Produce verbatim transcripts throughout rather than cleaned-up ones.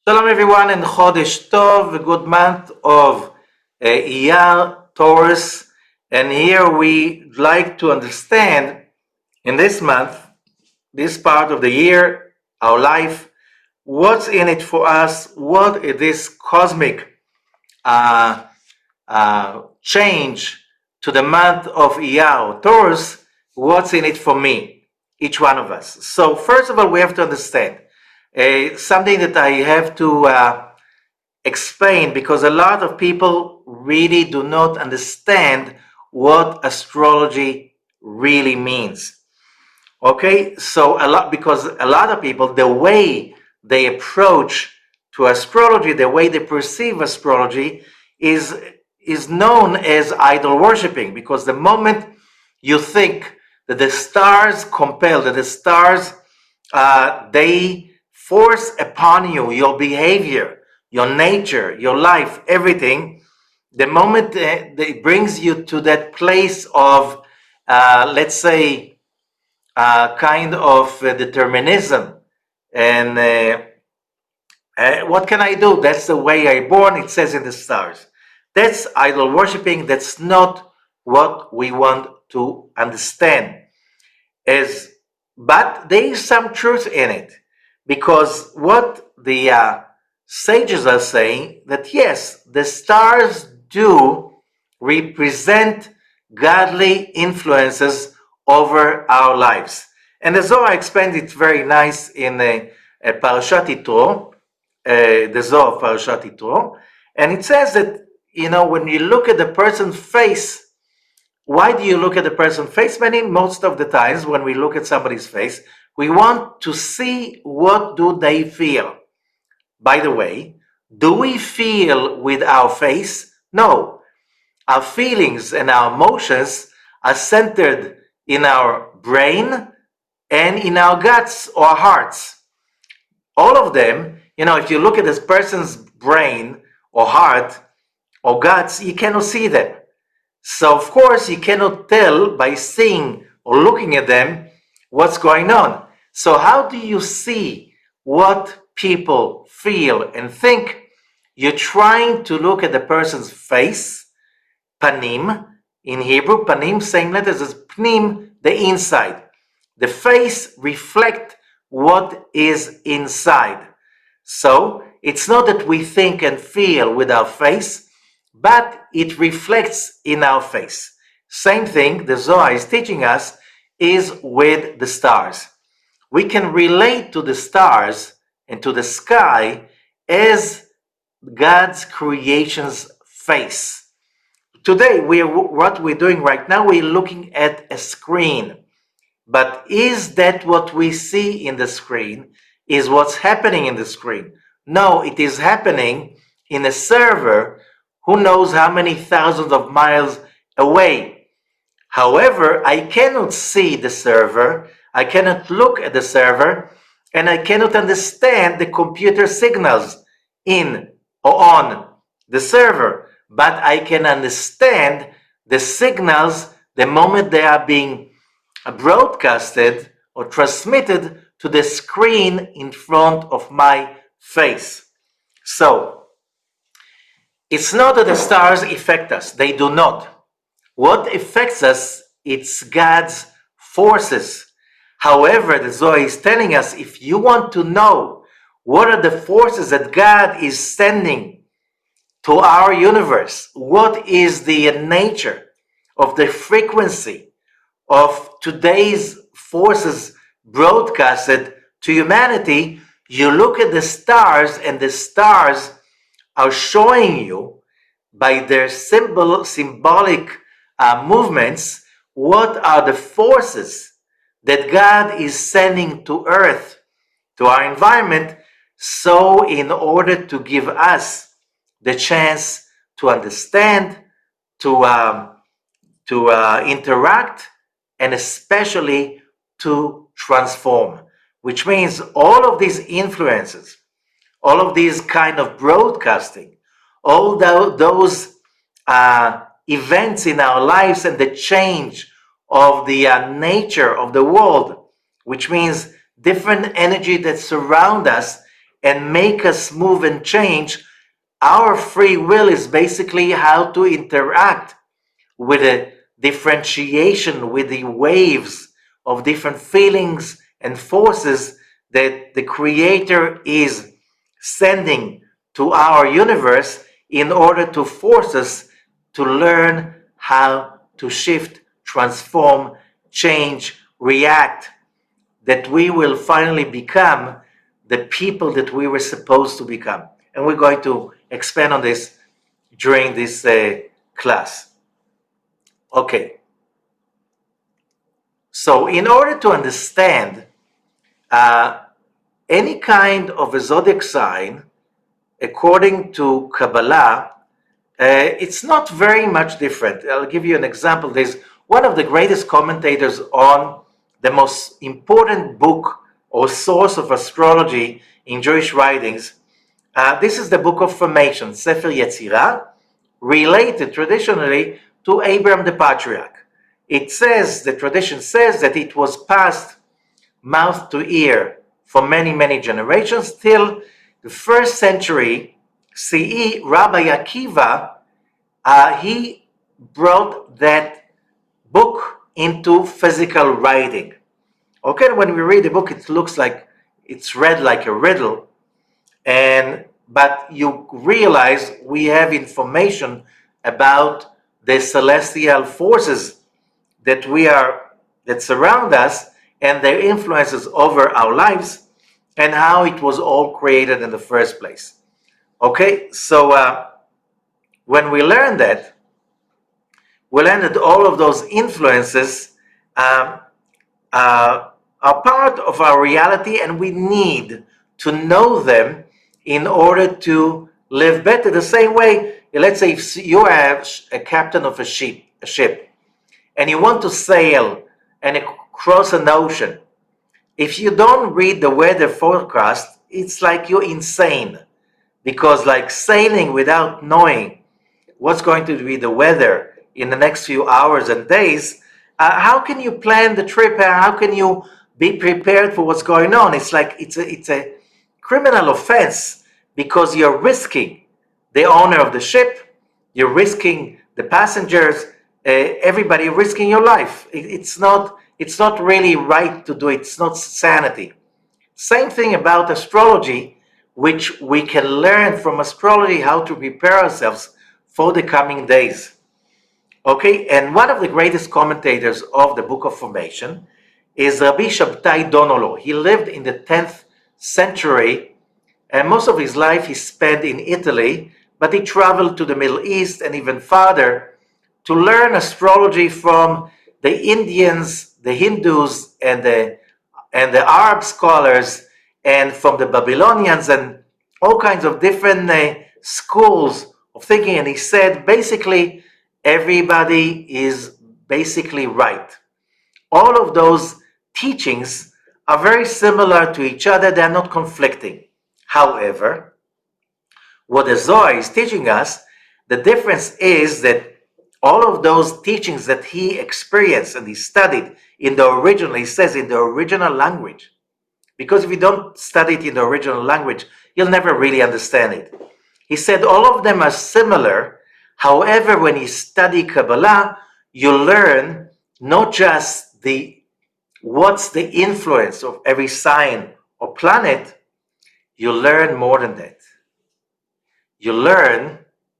Shalom everyone and Chodesh Tov, a good month of uh, Iyar, Taurus. And here we like to understand in this month, this part of the year, our life, what's in it for us, what is this cosmic uh, uh, change to the month of Iyar, Taurus, what's in it for me, each one of us. So first of all, we have to understand uh, something that I have to uh, explain, because a lot of people really do not understand what astrology really means. Okay, so a lot, because a lot of people, the way they approach to astrology, the way they perceive astrology is is known as idol worshiping, because the moment you think that the stars compel, that the stars uh, they force upon you your behavior, your nature, your life, everything, the moment uh, it brings you to that place of, uh, let's say, uh, kind of uh, determinism, and uh, uh, what can I do? That's the way I born. It says in the stars. That's idol worshiping. That's not what we want to understand. As, but there is some truth in it, because what the uh, sages are saying, that yes, the stars do represent godly influences over our lives. And the Zohar explained it very nice in a, a Parashat Yitro, uh, the Zohar of Parashat Yitro, and it says that, you know, when you look at the person's face, why do you look at the person's face? Many, most of the times when we look at somebody's face, we want to see what do they feel. By the way, do we feel with our face? No. Our feelings and our emotions are centered in our brain and in our guts or hearts. All of them, you know, if you look at this person's brain or heart or guts, you cannot see them. So, of course, you cannot tell by seeing or looking at them what's going on. So, how do you see what people feel and think? You're trying to look at the person's face, panim, in Hebrew, panim, same letters as pnim, the inside. The face reflects what is inside. So, it's not that we think and feel with our face, but it reflects in our face. Same thing the Zohar is teaching us is with the stars. We can relate to the stars and to the sky as God's creation's face. Today, we are, what we're doing right now, we're looking at a screen. But is that what we see in the screen? Is what's happening in the screen? No, it is happening in a server who knows how many thousands of miles away. However, I cannot see the server, I cannot look at the server, and I cannot understand the computer signals in or on the server, but I can understand the signals the moment they are being broadcasted or transmitted to the screen in front of my face. So, it's not that the stars affect us. They do not. What affects us, it's God's forces. However, the Zohar is telling us, if you want to know what are the forces that God is sending to our universe, what is the nature of the frequency of today's forces broadcasted to humanity, you look at the stars, and the stars are showing you by their symbol, symbolic uh, movements, what are the forces that God is sending to Earth, to our environment, so in order to give us the chance to understand, to, um, to uh, interact, and especially to transform, which means all of these influences, all of these kind of broadcasting, all those uh, events in our lives and the change of the uh, nature of the world, which means different energy that surround us and make us move and change, our free will is basically how to interact with a differentiation, with the waves of different feelings and forces that the Creator is sending to our universe in order to force us to learn how to shift, transform, change, react, that we will finally become the people that we were supposed to become. And we're going to expand on this during this uh, class. Okay. So in order to understand uh, any kind of a zodiac sign, according to Kabbalah, uh, it's not very much different. I'll give you an example. There's one of the greatest commentators on the most important book or source of astrology in Jewish writings. Uh, this is the Book of Formation, Sefer Yetzirah, related traditionally to Abraham the Patriarch. It says, the tradition says that it was passed mouth to ear for many, many generations till the first century C E, Rabbi Akiva, uh, he brought that book into physical writing. Okay, when we read the book, it looks like it's read like a riddle, and but you realize we have information about the celestial forces that we are that surround us and their influences over our lives and how it was all created in the first place. Okay, so uh, when we learn that, we learn that all of those influences um, uh, are part of our reality, and we need to know them in order to live better. The same way, let's say if you are a captain of a ship, a ship, and you want to sail and cross an ocean. If you don't read the weather forecast, it's like you're insane, because like sailing without knowing what's going to be the weather in the next few hours and days, uh, how can you plan the trip? How can you be prepared for what's going on? It's like it's a, it's a criminal offense, because you're risking the owner of the ship, you're risking the passengers, uh, everybody risking your life. It, it's not it's not really right to do it. It's not sanity. Same thing about astrology, which we can learn from astrology how to prepare ourselves for the coming days. Okay, and one of the greatest commentators of the Book of Formation is Rabbi Shabtai Donolo. He lived in the tenth century, and most of his life he spent in Italy, but he traveled to the Middle East and even farther to learn astrology from the Indians, the Hindus, and the and the Arab scholars, and from the Babylonians, and all kinds of different uh, schools of thinking. And he said, basically, everybody is basically right. All of those teachings are very similar to each other. They're not conflicting. However, what the Zohar is teaching us, the difference is that all of those teachings that he experienced and he studied in the original, he says in the original language, because if you don't study it in the original language, you'll never really understand it. He said all of them are similar. However, when you study Kabbalah, you learn not just the what's the influence of every sign or planet, you learn more than that. You learn,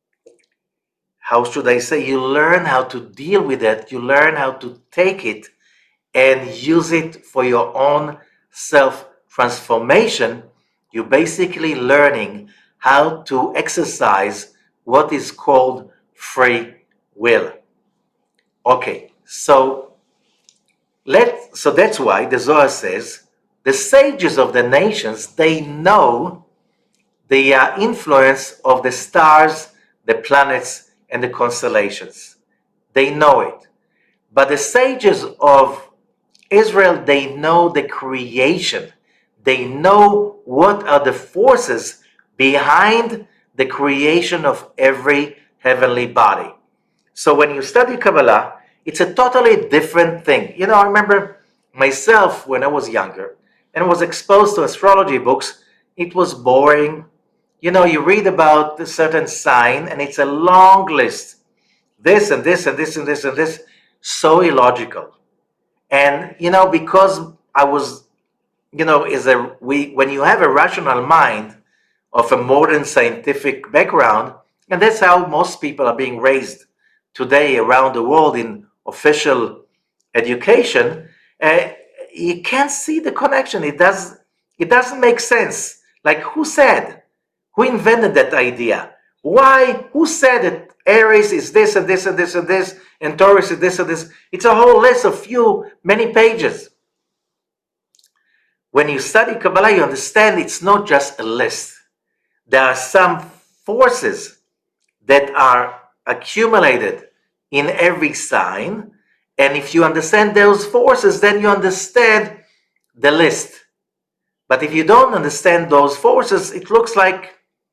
how should I say, you learn how to deal with it, you learn how to take it and use it for your own self-transformation. You're basically learning how to exercise what is called free will. Okay, so let so that's why the Zohar says the sages of the nations, they know the uh, influence of the stars, the planets, and the constellations. They know it. But the sages of Israel, they know the creation. They know what are the forces behind the creation of every heavenly body. So when you study Kabbalah, it's a totally different thing. You know, I remember myself when I was younger and was exposed to astrology books. it was boring. You know, you read about a certain sign and it's a long list. This and this and this and this and this, so illogical. And, you know, because I was, you know, is a, we, when you have a rational mind of a modern scientific background, and that's how most people are being raised today around the world in official education, uh, you can't see the connection. It does, it doesn't make sense. Like, who said? Who invented that idea? Why? Who said that Aries is this and this and this and this, and Taurus is this and this? It's a whole list of few, many pages. When you study Kabbalah, you understand it's not just a list. There are some forces that are accumulated in every sign, and if you understand those forces, then you understand the list. But if you don't understand those forces, it looks like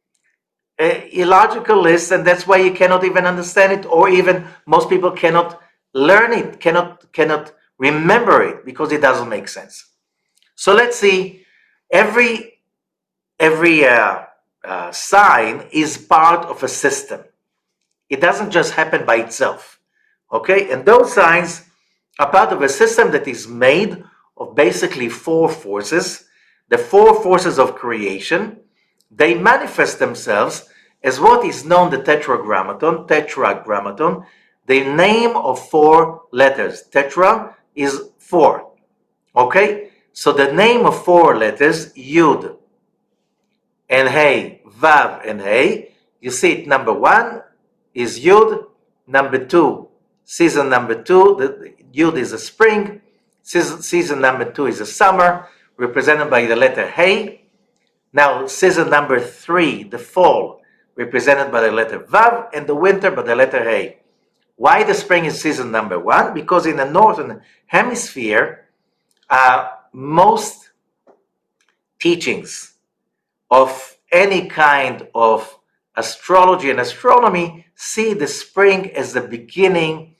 an illogical list, and that's why you cannot even understand it, or even most people cannot learn it, cannot cannot remember it, because it doesn't make sense. So let's see, every every uh, uh, sign is part of a system. It doesn't just happen by itself, okay? And those signs are part of a system that is made of basically four forces, the four forces of creation. They manifest themselves as what is known the tetragrammaton, tetragrammaton, the name of four letters. Tetra is four, okay? So the name of four letters, Yud and Hey, Vav and Hey, you see it, number one is Yud, number two, season number two, the Yud is a spring, season, season number two is a summer, represented by the letter Hey. Now, season number three, the fall, represented by the letter Vav, and the winter by the letter Hey. Why the spring is season number one? Because in the northern hemisphere, uh, most teachings of any kind of astrology and astronomy see the spring as the beginning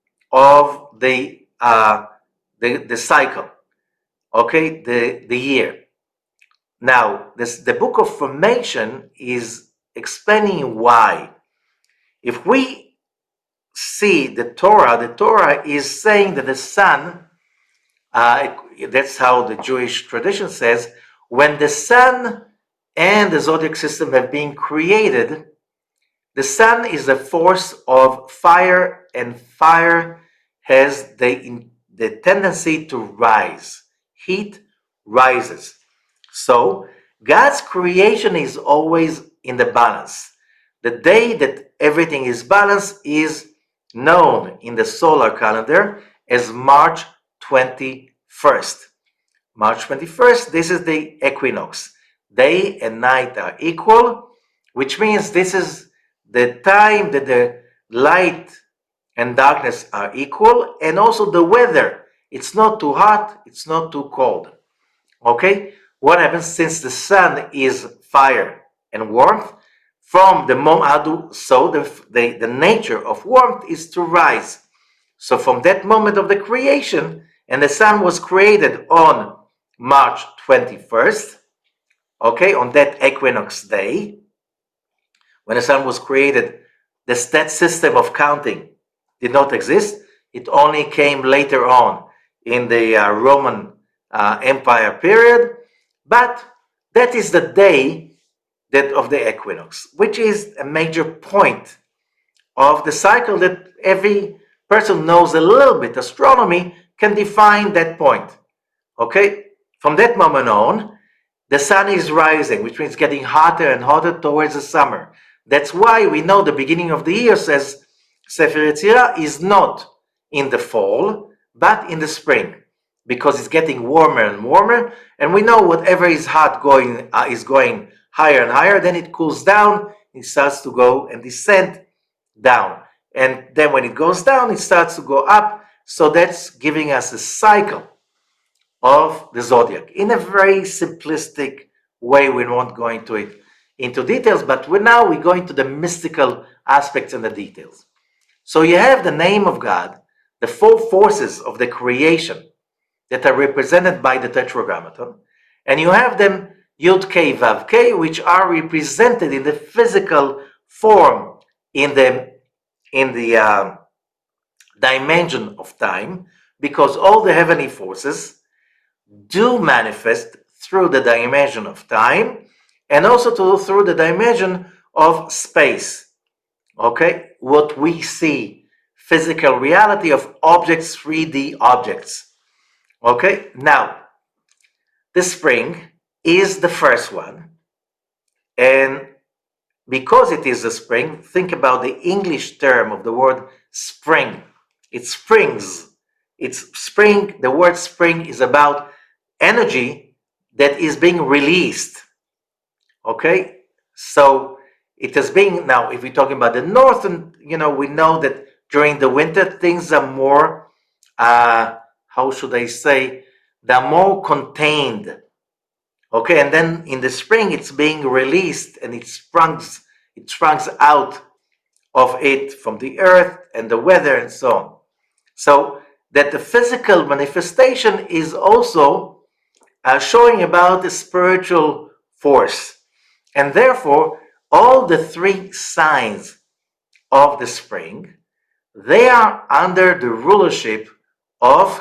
of the uh, the, the cycle, okay, the, the year. Now, this, the book of formation is explaining why. If we see the Torah, the Torah is saying that the sun, uh, that's how the Jewish tradition says, when the sun and the zodiac system have been created, the sun is a force of fire, and fire has the, the tendency to rise. Heat rises. So God's creation is always in the balance. The day that everything is balanced is known in the solar calendar as March twenty-first. March twenty-first, this is the equinox. Day and night are equal, which means this is the time that the light and darkness are equal, and also the weather. It's not too hot, it's not too cold. Okay? What happens since the sun is fire and warmth? From the moment, so the, the, the nature of warmth is to rise. So from that moment of the creation, and the sun was created on March twenty-first, okay, on that equinox day, when the sun was created, this, that system of counting did not exist. It only came later on in the uh, Roman uh, Empire period. But that is the day that of the equinox, which is a major point of the cycle that every person knows a little bit. Astronomy can define that point. Okay? From that moment on, the sun is rising, which means getting hotter and hotter towards the summer. That's why we know the beginning of the year, says Sefer Yetzirah, is not in the fall, but in the spring, because it's getting warmer and warmer, and we know whatever is hot going uh, is going higher and higher, then it cools down, it starts to go and descend down. And then when it goes down, it starts to go up. So that's giving us a cycle of the zodiac in a very simplistic way. We won't go into it into details, but we're now we go into the mystical aspects and the details. So you have the name of God, the four forces of the creation that are represented by the tetragrammaton, and you have them Yud K Vav K, which are represented in the physical form in the in the uh, dimension of time, because all the heavenly forces do manifest through the dimension of time and also to, through the dimension of space. Okay, what we see, physical reality of objects, three D objects. Okay, now the spring is the first one, and because it is the spring, think about the English term of the word spring. It springs. It's spring. The word spring is about energy that is being released. Okay, so it is being, now if we're talking about the northern, you know, we know that during the winter things are more, uh, how should I say, they're more contained. Okay, and then in the spring it's being released and it sprungs, it sprungs out of it from the earth and the weather and so on. So that the physical manifestation is also uh, showing about the spiritual force. And therefore, all the three signs of the spring, they are under the rulership of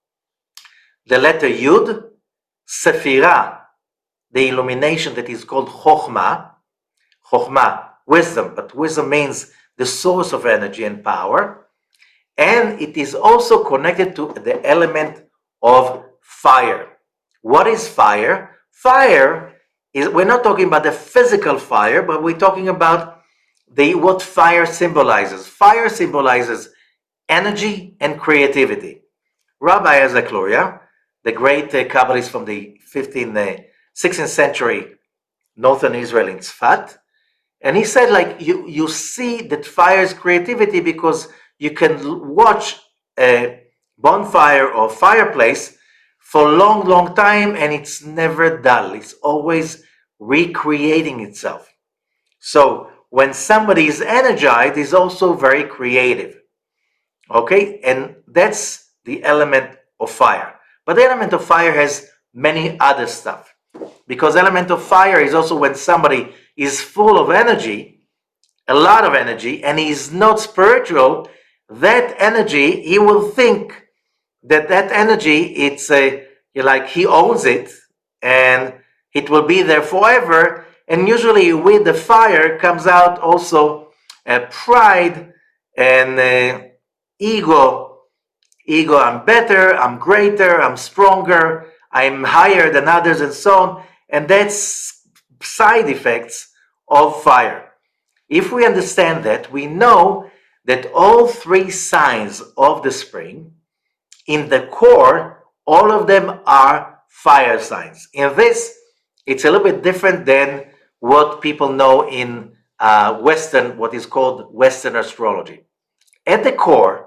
the letter Yud, Sephirah, the illumination that is called Chokhmah, Chokhmah, wisdom, but wisdom means the source of energy and power, and it is also connected to the element of fire. What is fire? Fire is, we're not talking about the physical fire, but we're talking about the what fire symbolizes. Fire symbolizes energy and creativity. Rabbi Isaac Luria, the great uh, Kabbalist from the fifteenth, uh, sixteenth century, northern Israel in Tzfat, and he said, like, you, you see that fire is creativity because you can watch a bonfire or fireplace for a long, long time and it's never dull. It's always recreating itself. So when somebody is energized, is also very creative. Okay, and that's the element of fire. But the element of fire has many other stuff, because element of fire is also when somebody is full of energy, a lot of energy, and he's not spiritual. That energy, he will think that that energy, it's a, like he owns it and it will be there forever. And usually with the fire comes out also uh, pride and uh, ego. Ego, I'm better, I'm greater, I'm stronger, I'm higher than others, and so on. And that's side effects of fire. If we understand that, we know that all three signs of the spring, in the core, all of them are fire signs. In this, it's a little bit different than what people know in uh, Western, what is called Western astrology. At the core,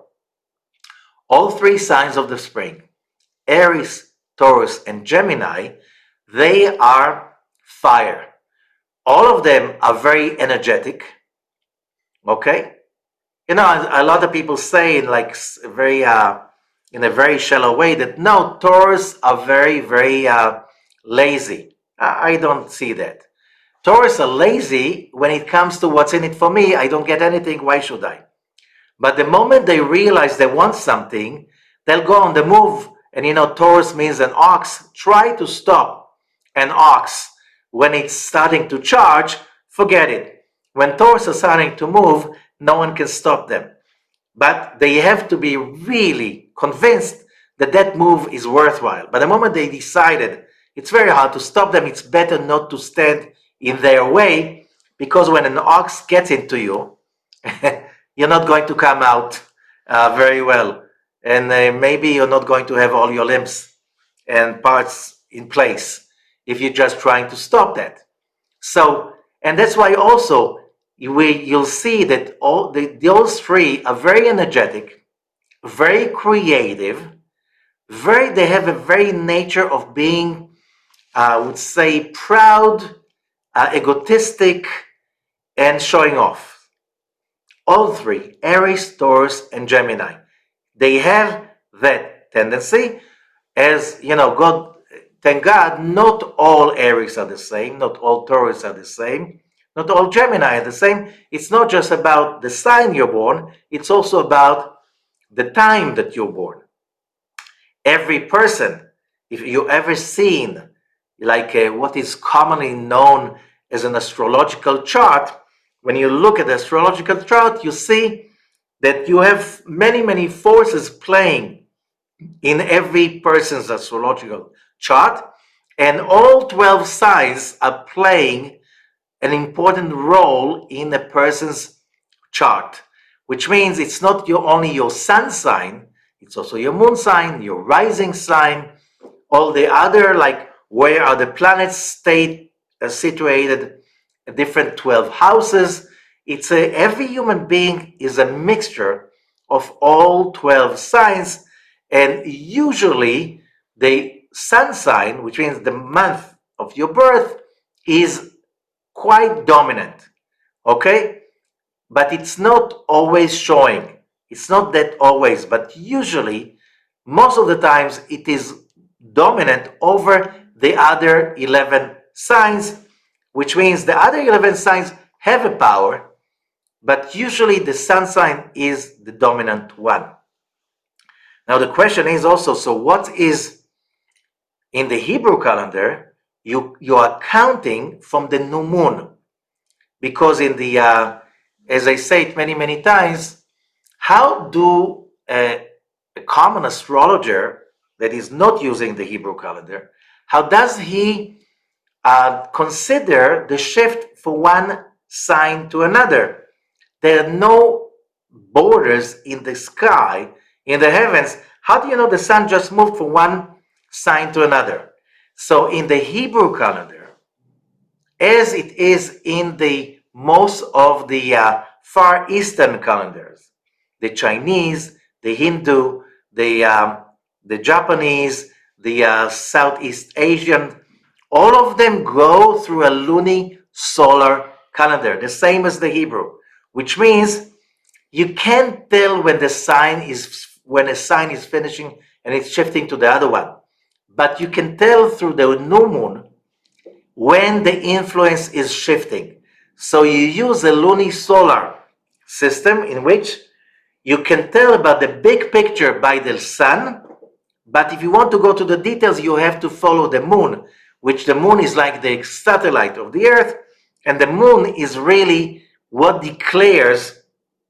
all three signs of the spring, Aries, Taurus, and Gemini, they are fire. All of them are very energetic. Okay? You know, a lot of people say in like very, uh, in a very shallow way that no, Taurus are very, very uh, lazy. I don't see that. Taurus are lazy when it comes to what's in it for me. I don't get anything. Why should I? But the moment they realize they want something, they'll go on the move. And you know, Taurus means an ox. Try to stop an ox when it's starting to charge, forget it. When Taurus are starting to move, no one can stop them. But they have to be really convinced that that move is worthwhile. But the moment they decided, it's very hard to stop them. It's better not to stand in their way, because when an ox gets into you, you're not going to come out uh, very well. And uh, maybe you're not going to have all your limbs and parts in place if you're just trying to stop that. So, and that's why also we, you'll see that all the, those three are very energetic, very creative, very, they have a very nature of being, I would say, proud, uh, egotistic, and showing off. All three, Aries, Taurus, and Gemini, they have that tendency. As you know, God, thank God, not all Aries are the same, not all Taurus are the same, not all Gemini are the same. It's not just about the sign you're born, it's also about the time that you're born. Every person, if you ever seen like uh, what is commonly known as an astrological chart, when you look at the astrological chart, you see that you have many, many forces playing in every person's astrological chart, and all twelve signs are playing an important role in a person's chart, which means it's not your, only your sun sign, it's also your moon sign, your rising sign, all the other, like where are the planets state uh, situated, different twelve houses. It's a, every human being is a mixture of all twelve signs, and usually the sun sign, which means the month of your birth, is quite dominant, okay? But it's not always showing. It's not that always, but usually, most of the times, it is dominant over the other eleven signs, which means the other eleven signs have a power, but usually the sun sign is the dominant one. Now the question is also, so what is in the Hebrew calendar? You, you are counting from the new moon, because in the, uh, as I say it many, many times, how do a, a common astrologer that is not using the Hebrew calendar, how does he uh, consider the shift from one sign to another? There are no borders in the sky, in the heavens. How do you know the sun just moved from one sign to another? So in the Hebrew calendar, as it is in the most of the uh, Far Eastern calendars, the Chinese, the Hindu, the um, the Japanese, the uh, Southeast Asian, all of them go through a luni-solar calendar, the same as the Hebrew, which means you can't tell when the sign is when a sign is finishing and it's shifting to the other one, but you can tell through the new moon when the influence is shifting. So you use a luni-solar system in which you can tell about the big picture by the sun, but if you want to go to the details, you have to follow the moon, which the moon is like the satellite of the earth, and the moon is really what declares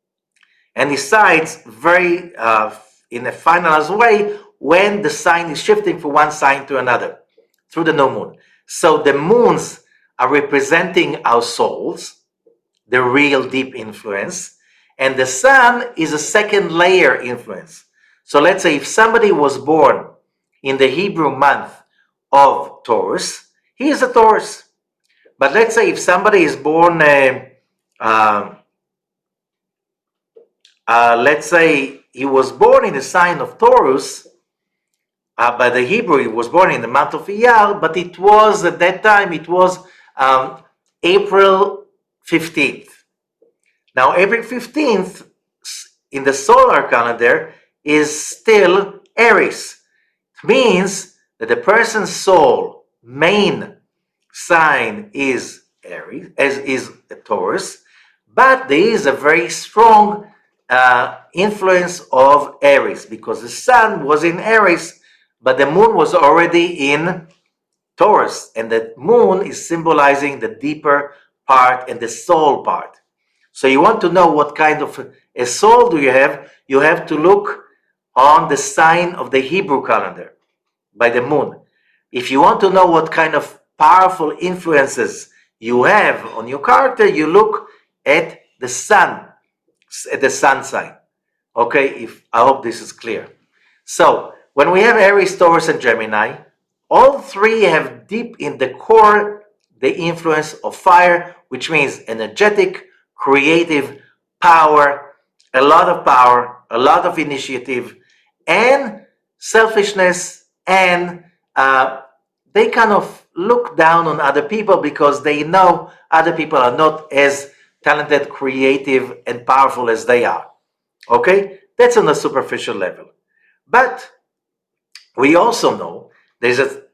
and decides very uh, in a finalized way when the sign is shifting from one sign to another through the new moon. So the moons are representing our souls, the real deep influence, and the sun is a second layer influence. So let's say if somebody was born in the Hebrew month of Taurus, he is a Taurus. But let's say if somebody is born, uh, uh, uh, let's say he was born in the sign of Taurus, uh, by the Hebrew, he was born in the month of Iyar, but it was, at that time, it was um, April fifteenth. Now, April fifteenth in the solar calendar is still Aries. It means that the person's soul main sign is Aries, as is a Taurus, but there is a very strong uh, influence of Aries because the sun was in Aries, but the moon was already in Taurus, and the moon is symbolizing the deeper part and the soul part. So you want to know what kind of a soul do you have, you have to look on the sign of the Hebrew calendar by the moon. If you want to know what kind of powerful influences you have on your character, you look at the sun, at the sun sign. Okay, if I hope this is clear. So when we have Aries, Taurus, and Gemini, all three have deep in the core the influence of fire, which means energetic, creative, power, a lot of power, a lot of initiative, and selfishness, and uh, they kind of look down on other people because they know other people are not as talented, creative, and powerful as they are. Okay? That's on a superficial level. But we also know there's a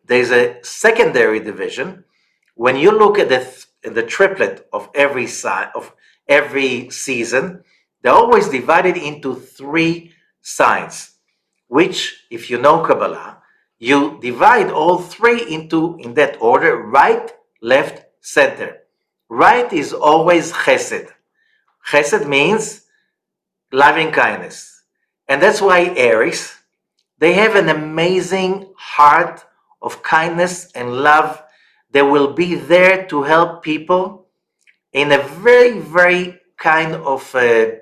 there's a secondary division. When you look at the the triplet of every si- of every season, they're always divided into three signs, which, if you know Kabbalah, you divide all three into, in that order, right, left, center. Right is always chesed. Chesed means loving kindness. And that's why Aries, they have an amazing heart of kindness and love. They will be there to help people in a very, very kind of a,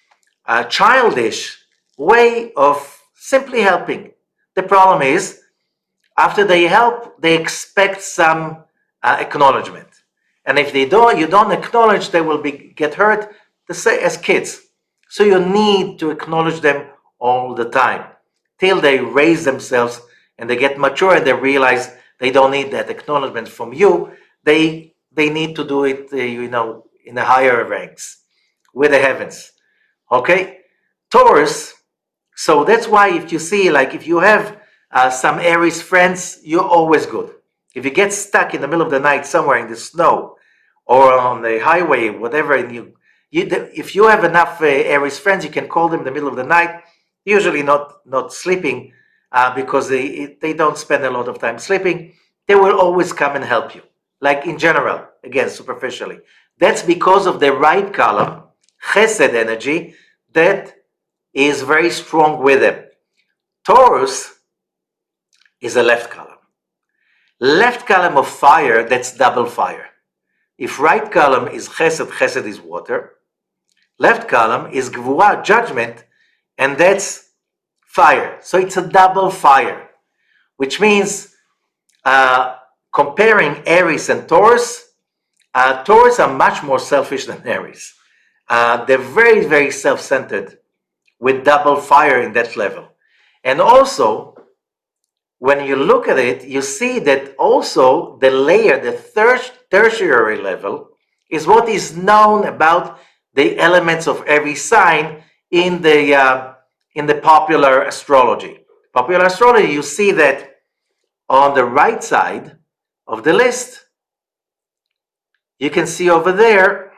a childish way of simply helping. The problem is, after they help, they expect some uh, acknowledgement. And if they don't, you don't acknowledge, they will be get hurt, the same as kids. So you need to acknowledge them all the time till they raise themselves and they get mature and they realize they don't need that acknowledgement from you. They they need to do it, uh, you know, in the higher ranks with the heavens. Okay, Taurus. So that's why if you see, like, if you have uh, some Aries friends, you're always good. If you get stuck in the middle of the night somewhere in the snow or on the highway, whatever, and you, you if you have enough uh, Aries friends, you can call them in the middle of the night. Usually not not sleeping uh, because they they don't spend a lot of time sleeping. They will always come and help you. Like in general, again, superficially. That's because of the right column, Chesed energy, that is very strong with them. Taurus is a left column. Left column of fire, that's double fire. If right column is Chesed, Chesed is water. Left column is Gvura, judgment, and that's fire. So it's a double fire, which means uh, comparing Aries and Taurus, uh, Taurus are much more selfish than Aries. Uh, they're very, very self-centered with double fire in that level. And also, when you look at it, you see that also the layer, the ter- tertiary level, is what is known about the elements of every sign in the uh, in the popular astrology. Popular astrology, you see that on the right side of the list, you can see over there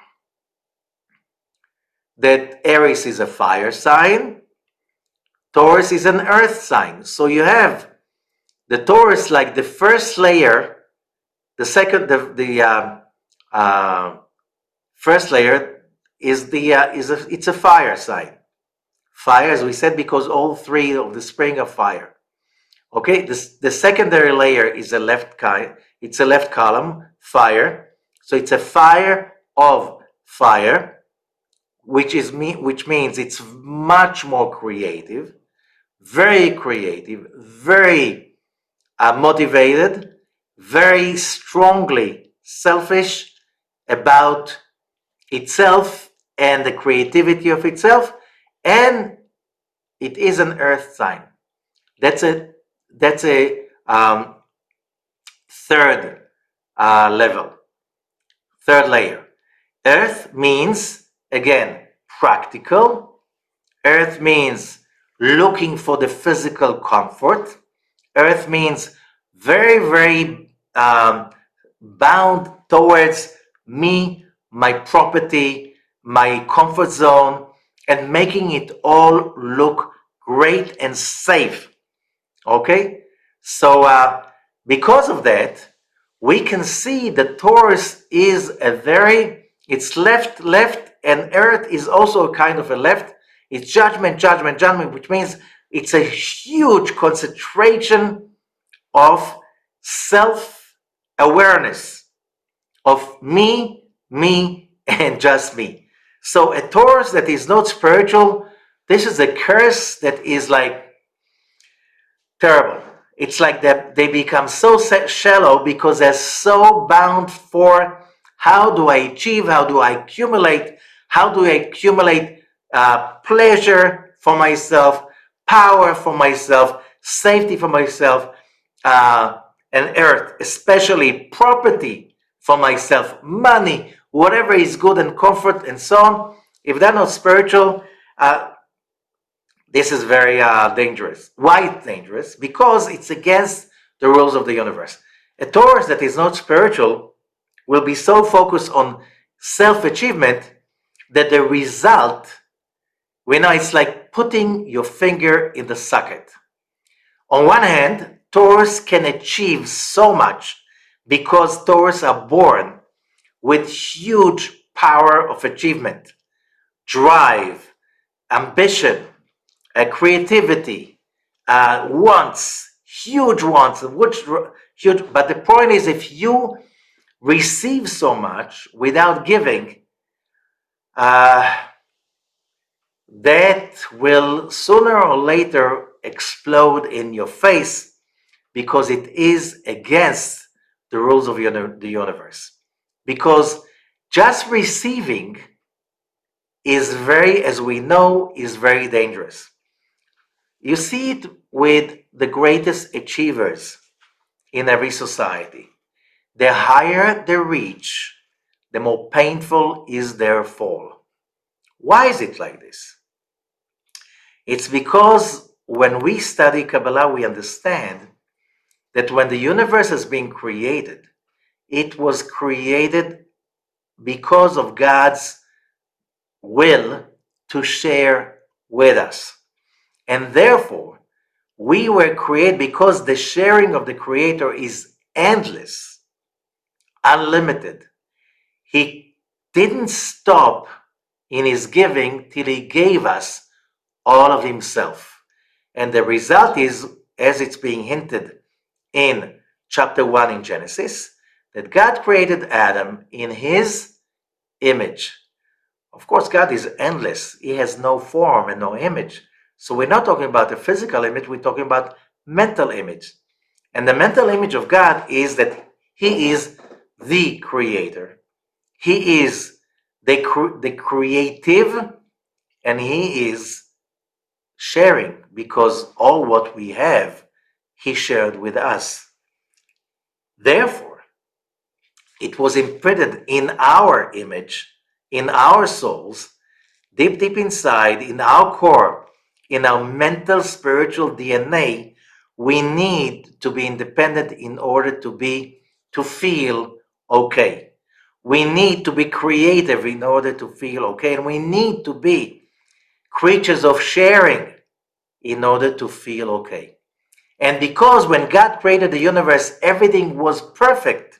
that Aries is a fire sign, Taurus is an earth sign. So you have the Taurus, like the first layer, the second, the, the uh, uh, first layer is the uh, is a it's a fire sign. Fire, as we said, because all three of the spring of fire. Okay, this the secondary layer is a left kind. It's a left column, fire. So it's a fire of fire, which is me, which means it's much more creative, very creative, very uh, motivated, very strongly selfish about itself and the creativity of itself, and it is an earth sign. That's a that's a um, third uh, level, third layer. Earth means, again, practical. Earth means looking for the physical comfort. Earth means very, very um, bound towards me, my property, my comfort zone, and making it all look great and safe. Okay? So, uh, because of that, we can see that Taurus is a very, it's left, left, and Earth is also a kind of a left. It's judgment, judgment, judgment, which means it's a huge concentration of self-awareness of me, me, and just me. So a Taurus that is not spiritual, this is a curse that is like terrible. It's like that they become so shallow because they're so bound for how do I achieve, how do I accumulate, how do I accumulate uh, pleasure for myself, power for myself, safety for myself, uh, and earth, especially property for myself, money, whatever is good and comfort and so on. If they're not spiritual, uh, this is very uh, dangerous. Why it's dangerous? Because it's against the rules of the universe. A Taurus that is not spiritual will be so focused on self-achievement that the result, we know it's like putting your finger in the socket. On one hand, Taurus can achieve so much because Taurus are born with huge power of achievement, drive, ambition, uh, creativity, uh, wants, huge wants, which huge. But the point is, if you receive so much without giving, uh, that will sooner or later explode in your face because it is against the rules of the universe. Because just receiving is very, as we know, is very dangerous. You see it with the greatest achievers in every society. The higher they reach, the more painful is their fall. Why is it like this? It's because when we study Kabbalah, we understand that when the universe is being created, it was created because of God's will to share with us. And therefore, we were created because the sharing of the Creator is endless, unlimited. He didn't stop in his giving till he gave us all of himself. And the result is, as it's being hinted in chapter one in Genesis, that God created Adam in his image. Of course, God is endless. He has no form and no image. So we're not talking about a physical image, we're talking about mental image. And the mental image of God is that he is the creator. He is the, cre- the creative, and he is sharing, because all what we have, he shared with us. Therefore, it was imprinted in our image, in our souls, deep, deep inside, in our core, in our mental, spiritual D N A. We need to be independent in order to be, to feel okay. We need to be creative in order to feel okay. And we need to be creatures of sharing in order to feel okay. And because when God created the universe, everything was perfect,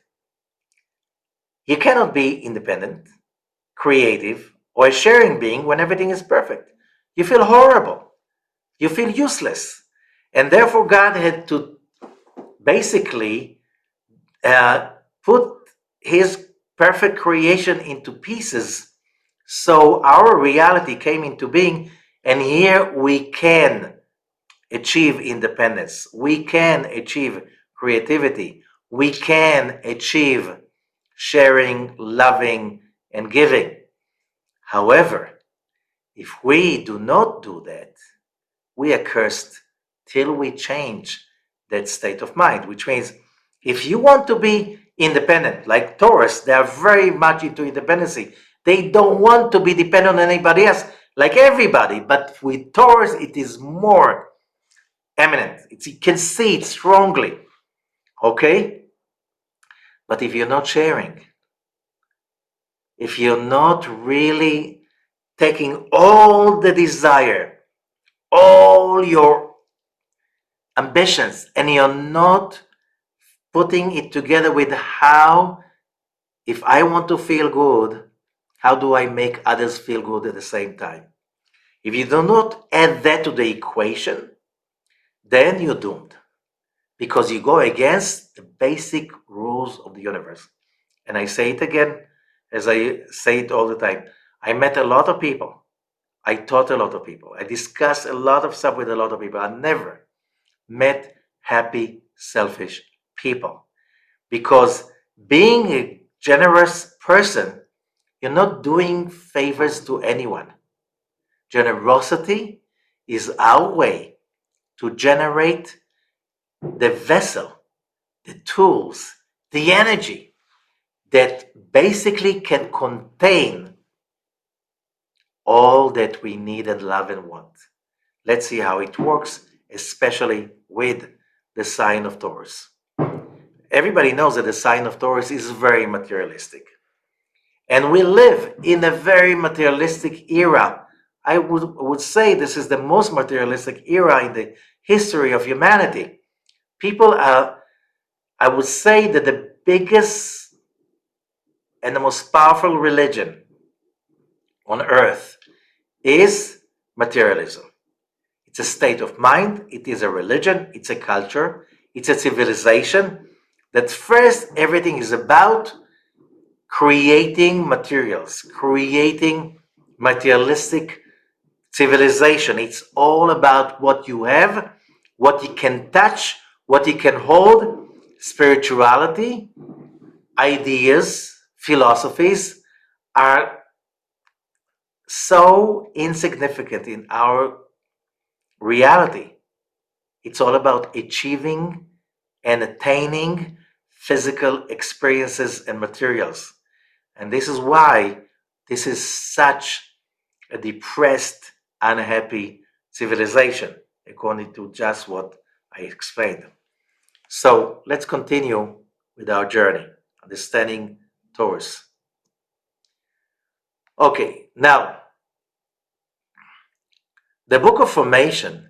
you cannot be independent, creative, or a sharing being when everything is perfect. You feel horrible. You feel useless. And therefore, God had to basically uh, put his perfect creation into pieces so our reality came into being. And here we can achieve independence. We can achieve creativity. We can achieve sharing, loving, and giving. However, if we do not do that, we are cursed till we change that state of mind, which means if you want to be independent, like Taurus, they are very much into independency. They don't want to be dependent on anybody else, like everybody. But with Taurus, it is more eminent. It's, you can see it strongly. Okay? But if you're not sharing, if you're not really taking all the desire, all your ambitions, and you're not putting it together with how, if I want to feel good, how do I make others feel good at the same time? If you do not add that to the equation, then you're doomed, because you go against the basic rules of the universe. And I say it again, as I say it all the time. I met a lot of people. I taught a lot of people. I discussed a lot of stuff with a lot of people. I never met happy, selfish people. Because being a generous person, you're not doing favors to anyone. Generosity is our way to generate the vessel, the tools, the energy that basically can contain all that we need and love and want. Let's see how it works, especially with the sign of Taurus. Everybody knows that the sign of Taurus is very materialistic. And we live in a very materialistic era. I would, would say this is the most materialistic era in the history of humanity. People are, I would say that the biggest and the most powerful religion on earth is materialism. It's a state of mind, it is a religion, it's a culture, it's a civilization that first everything is about creating materials, creating materialistic civilization. It's all about what you have, what you can touch, what you can hold, spirituality, ideas, philosophies are so insignificant in our reality. It's all about achieving and attaining physical experiences and materials. And this is why this is such a depressed, unhappy civilization, according to just what I explained. So let's continue with our journey, understanding Taurus. Okay, now, the Book of Formation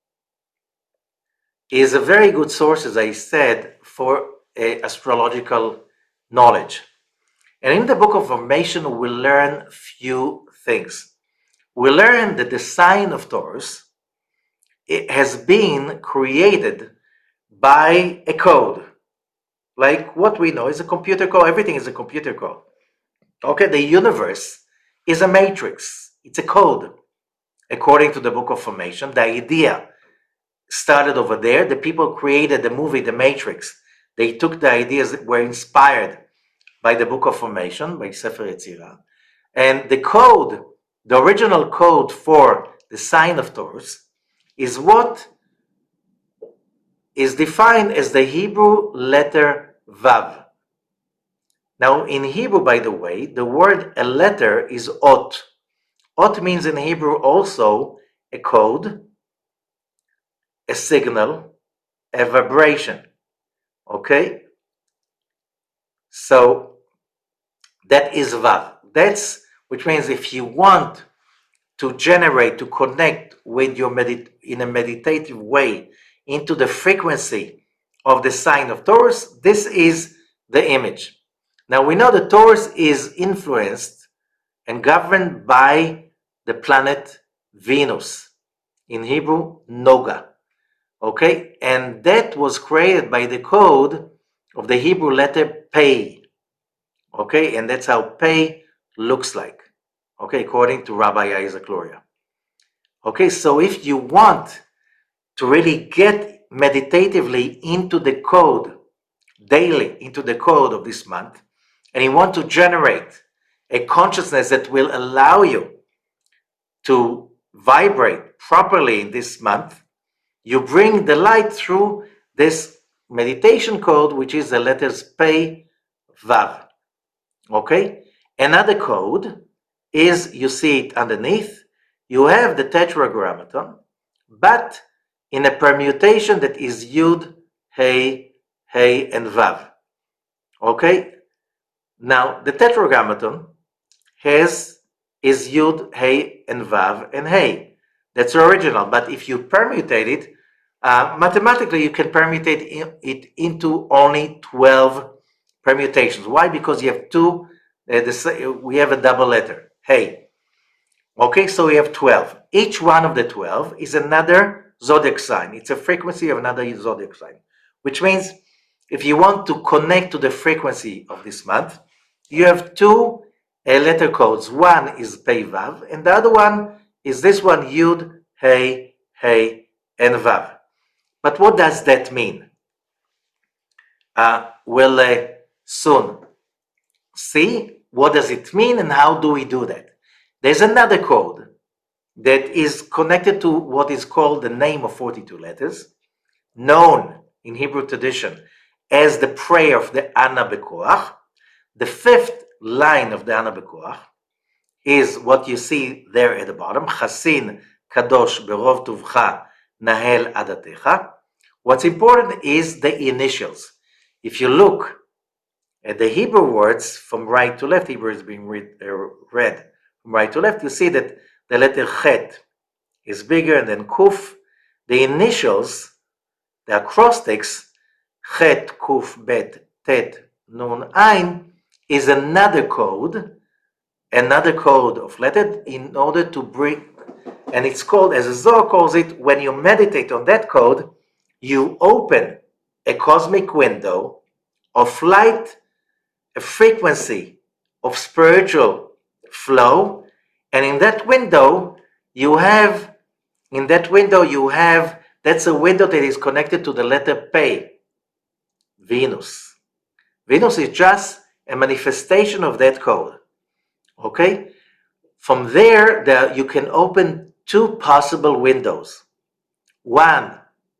is a very good source, as I said, for a astrological knowledge. And in the Book of Formation, we learn few things. We learn that the sign of Taurus, it has been created by a code. Like what we know is a computer code. Everything is a computer code. Okay, the universe is a matrix. It's a code. According to the Book of Formation, the idea started over there. The people created the movie, The Matrix. They took the ideas that were inspired by the Book of Formation, by Sefer Yetzirah. And the code, the original code for the sign of Taurus, is what is defined as the Hebrew letter Vav. Now, in Hebrew, by the way, the word a letter is ot. Ot means in Hebrew also a code, a signal, a vibration. Okay? So that is Vav. That's, which means if you want to generate, to connect with your medit in a meditative way into the frequency of the sign of Taurus, this is the image. Now we know that Taurus is influenced and governed by the planet Venus. In Hebrew, Noga. Okay? And that was created by the code of the Hebrew letter Pei. Okay? And that's how Pei looks like. Okay? According to Rabbi Isaac Luria. Okay? So if you want to really get meditatively into the code, daily into the code of this month, and you want to generate a consciousness that will allow you to vibrate properly in this month, you bring the light through this meditation code, which is the letters Pei, Vav. Okay? Another code is, you see it underneath, you have the tetragrammaton, but in a permutation that is Yud, Hey, Hey, and Vav. Okay? Now, the tetragrammaton has is Yud, Hey, and Vav, and Hey. That's original, but if you permutate it, uh, mathematically you can permutate it into only twelve permutations. Why? Because you have two, uh, the, we have a double letter, Hey. Okay, so we have twelve. Each one of the twelve is another zodiac sign. It's a frequency of another zodiac sign, which means if you want to connect to the frequency of this month, you have two uh, letter codes. One is Pei Vav, and the other one is this one, Yud, Hey, Hey, and Vav. But what does that mean? Uh, we'll uh, soon see what does it mean and how do we do that. There's another code that is connected to what is called the name of forty-two letters, known in Hebrew tradition as the prayer of the Ana Bekoach. The fifth line of the Ana Bekoach is what you see there at the bottom, Chasin Kadosh Berov Tuvcha Nahel Adatecha, What's important is the initials. If you look at the Hebrew words from right to left, Hebrew is being read, uh, read from right to left, you see that the letter Chet is bigger, and then Kuf, the initials, the acrostics, Chet, Kuf, Bet, Tet, Nun, Ein, is another code, another code of letter in order to bring, and it's called, as the Zohar calls it, when you meditate on that code, you open a cosmic window of light, a frequency of spiritual flow, and in that window you have, in that window you have, that's a window that is connected to the letter Pei, Venus. Venus is just a manifestation of that code. Okay? From there, there you can open two possible windows. One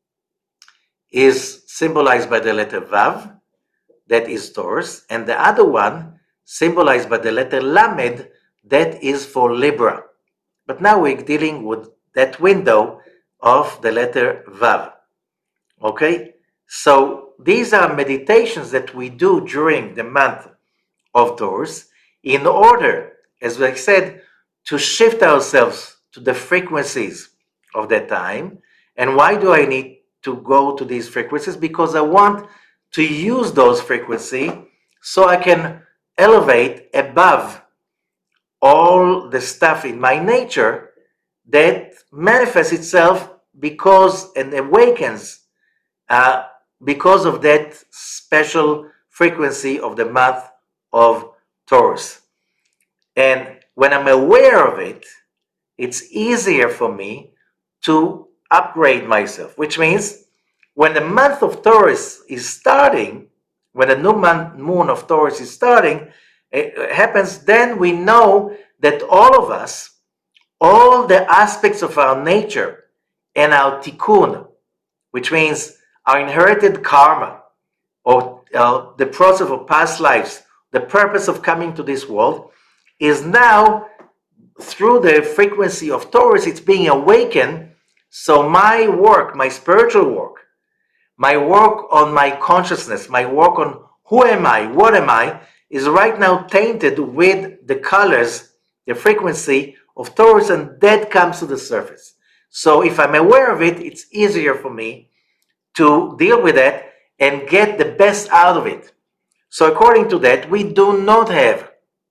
is symbolized by the letter Vav, that is Taurus, and the other one symbolized by the letter Lamed, that is for Libra. But now we're dealing with that window of the letter Vav. Okay? So these are meditations that we do during the month of Taurus in order, as I said, to shift ourselves to the frequencies of that time. And why do I need to go to these frequencies? Because I want to use those frequencies so I can elevate above all the stuff in my nature that manifests itself because and awakens uh, because of that special frequency of the month of Taurus. And when I'm aware of it, it's easier for me to upgrade myself, which means when the month of Taurus is starting, when the new moon of Taurus is starting, it happens, then we know that all of us, all the aspects of our nature and our tikkun, which means our inherited karma, or uh, the process of past lives, the purpose of coming to this world, is now, through the frequency of Taurus, it's being awakened. So my work, my spiritual work, my work on my consciousness, my work on who am I, what am I, is right now tainted with the colors, the frequency of Taurus, and that comes to the surface. So if I'm aware of it, it's easier for me to deal with that and get the best out of it. So according to that, we do not have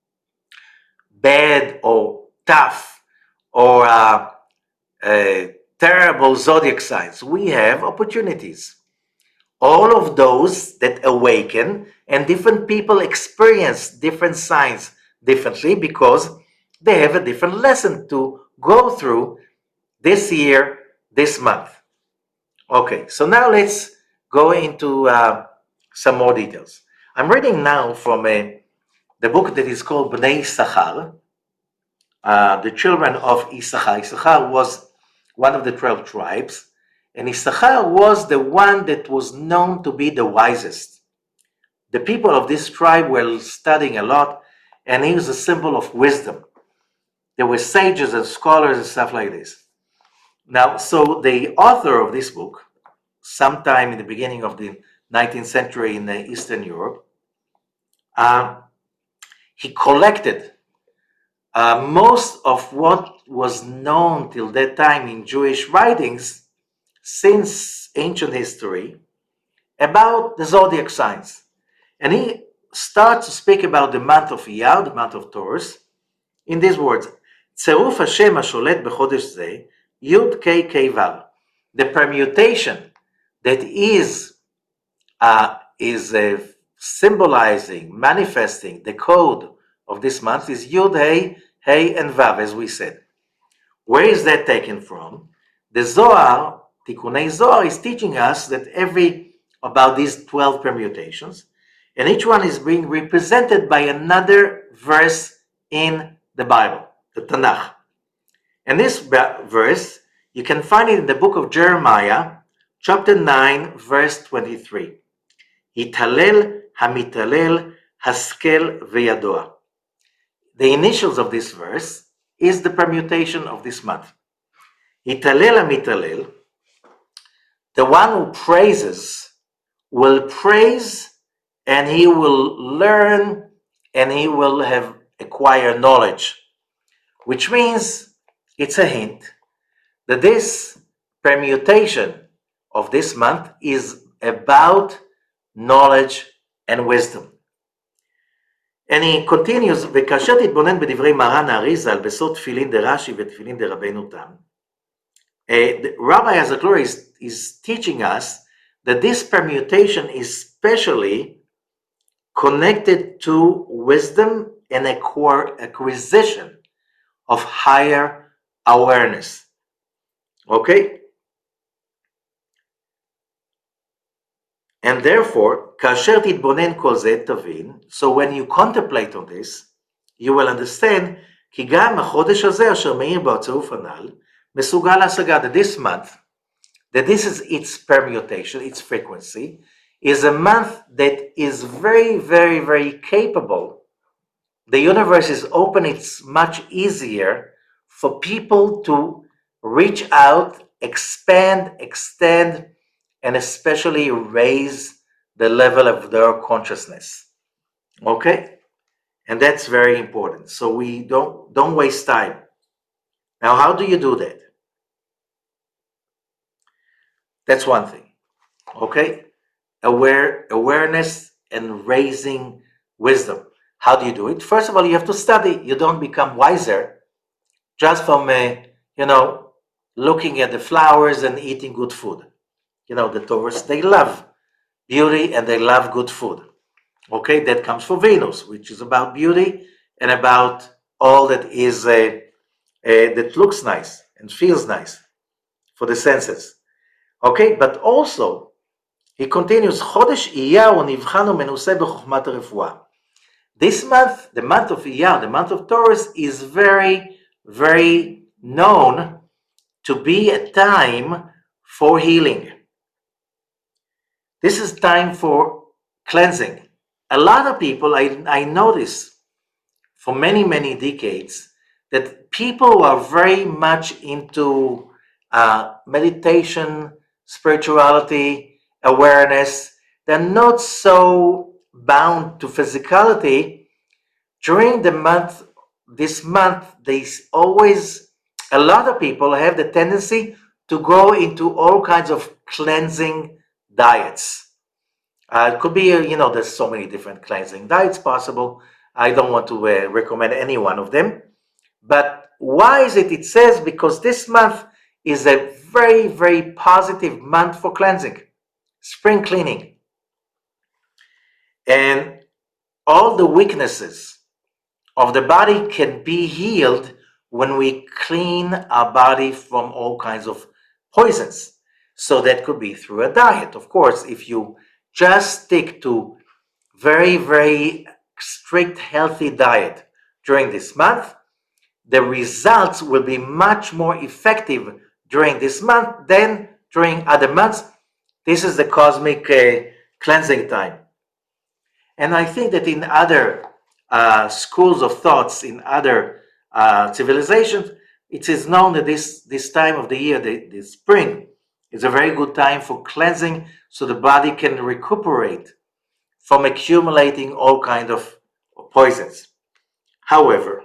bad or tough or uh, uh, terrible zodiac signs. We have opportunities. All of those that awaken, and different people experience different signs differently because they have a different lesson to go through this year, this month. Okay, so now let's go into uh, some more details. I'm reading now from a, the book that is called Bnei Issachar, uh, the children of Issachar. Issachar was one of the twelve tribes, and Issachar was the one that was known to be the wisest. The people of this tribe were studying a lot, and he was a symbol of wisdom. There were sages and scholars and stuff like this. Now, so the author of this book, sometime in the beginning of the nineteenth century in Eastern Europe, uh, he collected uh, most of what was known till that time in Jewish writings since ancient history about the zodiac signs. And he starts to speak about the month of Iyar, the month of Taurus, in these words: צירוף השם השולט בחודש זה, י' K K Vav. The permutation that is uh, is uh, symbolizing, manifesting the code of this month is Yud, Hey, Hey, and Vav, as we said. Where is that taken from? The Zohar, Tikkunei Zohar, is teaching us that every, about these twelve permutations, and each one is being represented by another verse in the Bible, the Tanakh. And this verse, you can find it in the book of Jeremiah, chapter nine, verse twenty-three. Hitalel hamitalel haskel veyadoa. The initials of this verse is the permutation of this month. Hitalel hamitalel, The one who praises will praise, and he will learn, and he will have acquire knowledge, which means it's a hint that this permutation of this month is about knowledge and wisdom. And he continues, וכאשר תתבונן בדברי מרן האריז"ל בסוד תפילין דרש"י ותפילין דרבנו תם, uh, Rabbi Azaklur is, is teaching us that this permutation is especially connected to wisdom and acquisition of higher awareness. Okay? And therefore, כאשר תתבונן כל זה תבין, so when you contemplate on this, you will understand כי גם החודש הזה אשר מאיר בו הצירוף הנ"ל, מסוגל להשגה, that this month, that this is its permutation, its frequency, is a month that is very, very, very capable. The universe is open, it's much easier for people to reach out, expand, extend, and especially raise the level of their consciousness. Okay? And that's very important. So we don't, don't waste time. Now, how do you do that? That's one thing. Okay? Aware, awareness and raising wisdom. How do you do it? First of all, you have to study. You don't become wiser just from, uh, you know, looking at the flowers and eating good food. You know, the Taurus, they love beauty and they love good food. Okay, that comes from Venus, which is about beauty and about all that is uh, uh, that looks nice and feels nice for the senses. Okay, but also he continues, חודש אייר הוא נבחן ומנוסה בחוכמת הרפואה. This month, the month of Iyar, the month of Taurus, is very, very known to be a time for healing. This is time for cleansing. A lot of people, I, I notice for many, many decades, that people who are very much into uh, meditation, spirituality, awareness, they're not so bound to physicality. During the month, this month, they always, a lot of people have the tendency to go into all kinds of cleansing diets. Uh, it could be, you know, there's so many different cleansing diets possible. I don't want to uh, recommend any one of them. But why is it? It says because this month is a very, very positive month for cleansing, spring cleaning. And all the weaknesses of the body can be healed when we clean our body from all kinds of poisons. So that could be through a diet. Of course, if you just stick to very, very strict, healthy diet during this month, the results will be much more effective during this month than during other months. This is the cosmic uh, cleansing time. And I think that in other uh, schools of thoughts, in other uh, civilizations, it is known that this, this time of the year, the, the spring, is a very good time for cleansing so the body can recuperate from accumulating all kinds of poisons. However,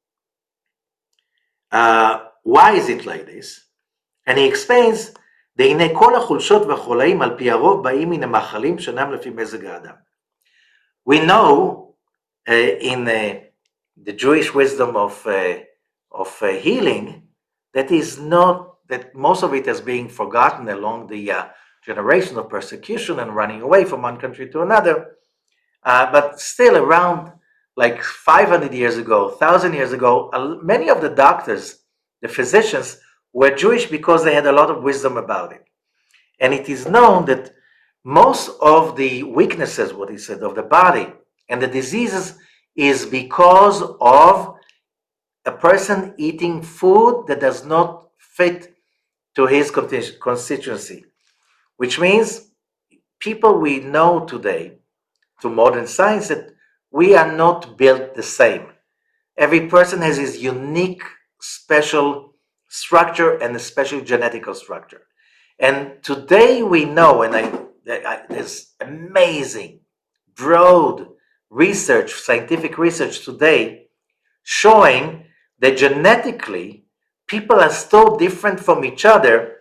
uh, why is it like this? And he explains, והנה כל החולשות והחולאים על פי הרוב באים מן המאכלים שאינם לפי מזג האדם. We know uh, in uh, the Jewish wisdom of, uh, of uh, healing that is not, that most of it is being forgotten along the uh, generation of persecution and running away from one country to another. Uh, but still around like five hundred years ago, one thousand years ago, uh, many of the doctors, the physicians, were Jewish because they had a lot of wisdom about it. And it is known that most of the weaknesses, what he said, of the body and the diseases is because of a person eating food that does not fit to his constituency, which means people we know today, to modern science, that we are not built the same. Every person has his unique, special structure and a special genetical structure. And today we know, and I, I there's amazing, broad research, scientific research today showing that genetically people are so different from each other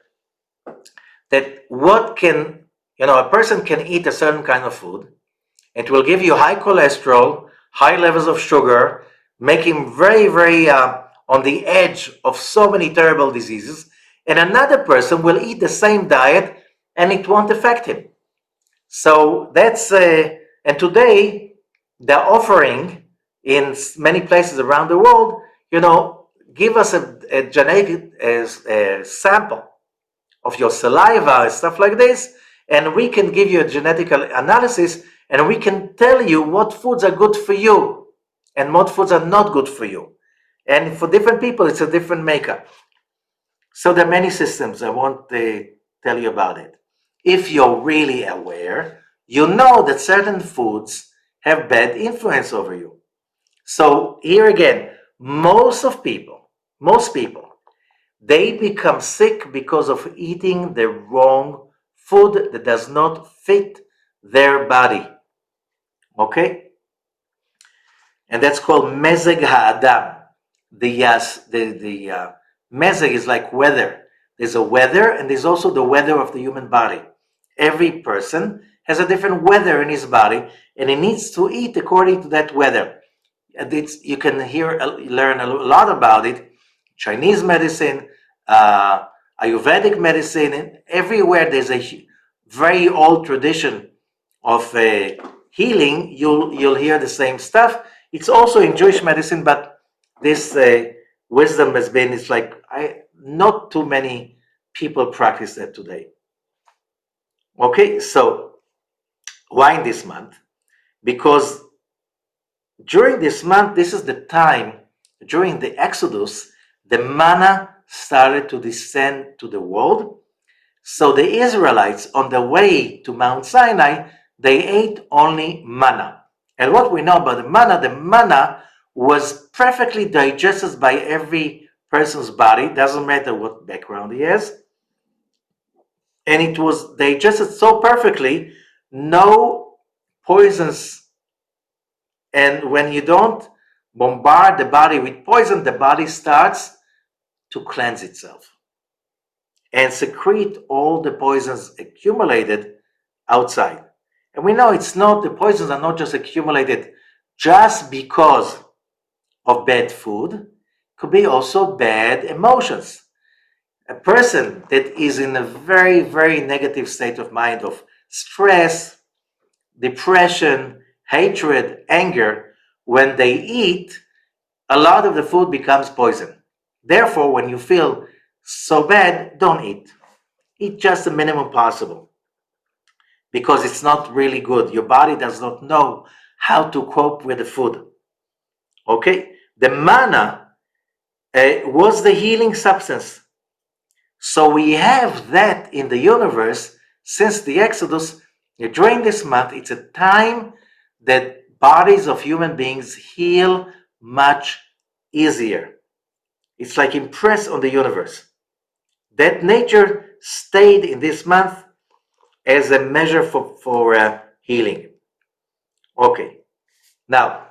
that what can, you know, a person can eat a certain kind of food. It will give you high cholesterol, high levels of sugar, make him very, very uh, on the edge of so many terrible diseases. And another person will eat the same diet and it won't affect him. So that's, uh, and today they're offering in many places around the world, you know, give us a, a genetic a, a sample of your saliva and stuff like this, and we can give you a genetic analysis and we can tell you what foods are good for you and what foods are not good for you. And for different people, it's a different makeup. So there are many systems. I won't uh, tell you about it. If you're really aware, you know that certain foods have bad influence over you. So here again, most of people, most people, they become sick because of eating the wrong food that does not fit their body. Okay? And that's called mezeg ha'adam. The yes, the the uh, mezeg is like weather. There's a weather, and there's also the weather of the human body. Every person has a different weather in his body, and he needs to eat according to that weather. And it's, you can hear, learn a lot about it. Chinese medicine, uh, Ayurvedic medicine, and everywhere there's a very old tradition of uh, healing. You'll you'll hear the same stuff. It's also in Jewish medicine, but this uh, wisdom has been, it's like, I not too many people practice that today. Okay, so why in this month? Because during this month, this is the time, during the Exodus, the manna started to descend to the world. So the Israelites, on the way to Mount Sinai, they ate only manna. And what we know about the manna, the manna was perfectly digested by every person's body, doesn't matter what background he has. And it was digested so perfectly, no poisons. And when you don't bombard the body with poison, the body starts to cleanse itself and secrete all the poisons accumulated outside. And we know it's not, the poisons are not just accumulated just because of bad food, it could be also bad emotions. A person that is in a very, very negative state of mind, of stress, depression, hatred, anger, when they eat, a lot of the food becomes poison. Therefore, when you feel so bad, don't eat. Eat just the minimum possible, because it's not really good. Your body does not know how to cope with the food. Okay? The manna uh, was the healing substance. So we have that in the universe since the Exodus. During this month, it's a time that bodies of human beings heal much easier. It's like impressed on the universe. That nature stayed in this month as a measure for, for uh, healing. Okay, now,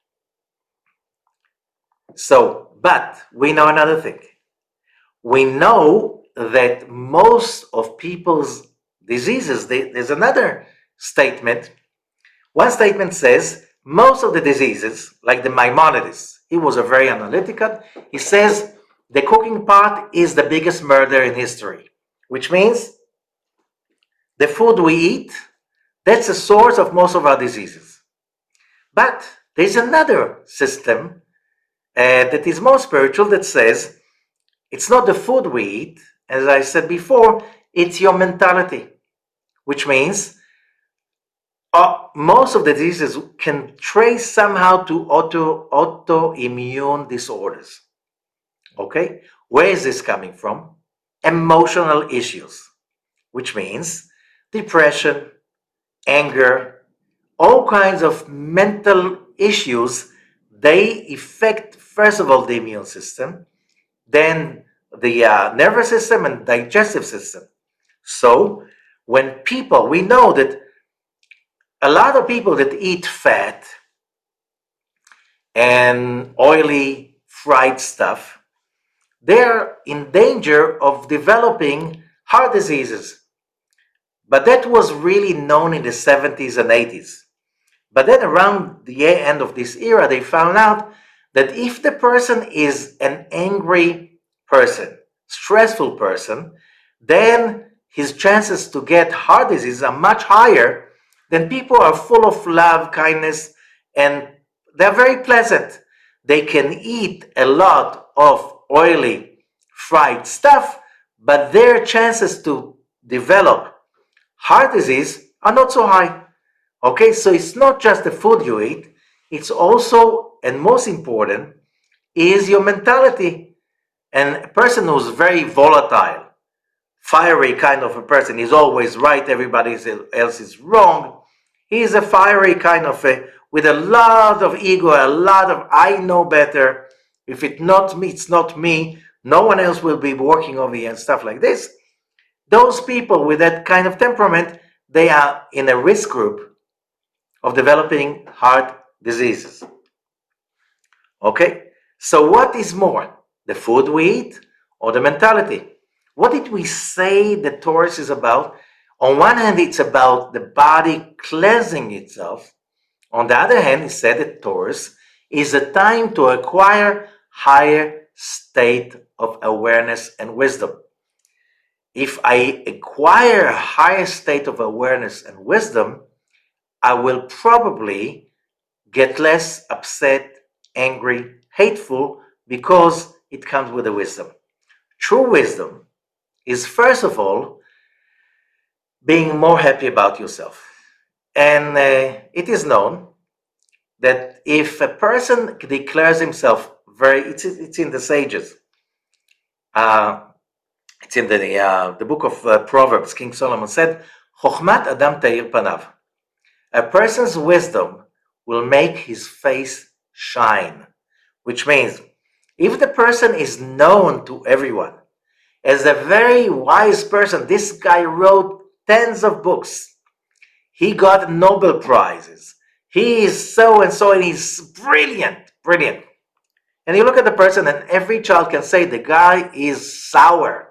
so, but we know another thing. We know that most of people's diseases, they, there's another statement. One statement says, most of the diseases, like the Maimonides, he was a very analytical, he says, the cooking pot is the biggest murder in history, which means the food we eat, that's the source of most of our diseases. But there's another system uh, that is more spiritual that says it's not the food we eat, as I said before, it's your mentality, which means uh, most of the diseases can trace somehow to auto autoimmune disorders. Okay, where is this coming from? Emotional issues, which means depression, anger, all kinds of mental issues. They affect, first of all, the immune system, then the uh, nervous system and digestive system. So when people, we know that a lot of people that eat fat and oily fried stuff, they're in danger of developing heart diseases. But that was really known in the seventies and eighties. But then around the end of this era, they found out that if the person is an angry person, stressful person, then his chances to get heart disease are much higher than people who are full of love, kindness, and they're very pleasant. They can eat a lot of oily, fried stuff, but their chances to develop heart disease are not so high. Okay, so it's not just the food you eat, it's also, and most important, is your mentality. And a person who's very volatile, fiery kind of a person, is always right, everybody else is wrong. He's a fiery kind of a, with a lot of ego, a lot of I know better. If it's not me, it's not me. No one else will be working over here and stuff like this. Those people with that kind of temperament, they are in a risk group of developing heart diseases. Okay, so what is more, the food we eat or the mentality? What did we say the Taurus is about? On one hand, it's about the body cleansing itself. On the other hand, it said that Taurus is a time to acquire higher state of awareness and wisdom. If I acquire a higher state of awareness and wisdom, I will probably get less upset, angry, hateful, because it comes with the wisdom. True wisdom is, first of all, being more happy about yourself. And uh, it is known that if a person declares himself very, it's, it's in the sages, uh, it's in the, uh, the book of uh, Proverbs, King Solomon said, Chochmat Adam Ta'ir Panav. A person's wisdom will make his face shine, which means if the person is known to everyone as a very wise person, this guy wrote tens of books, he got Nobel Prizes, he is so and so, and he's brilliant, brilliant. And you look at the person, and every child can say the guy is sour.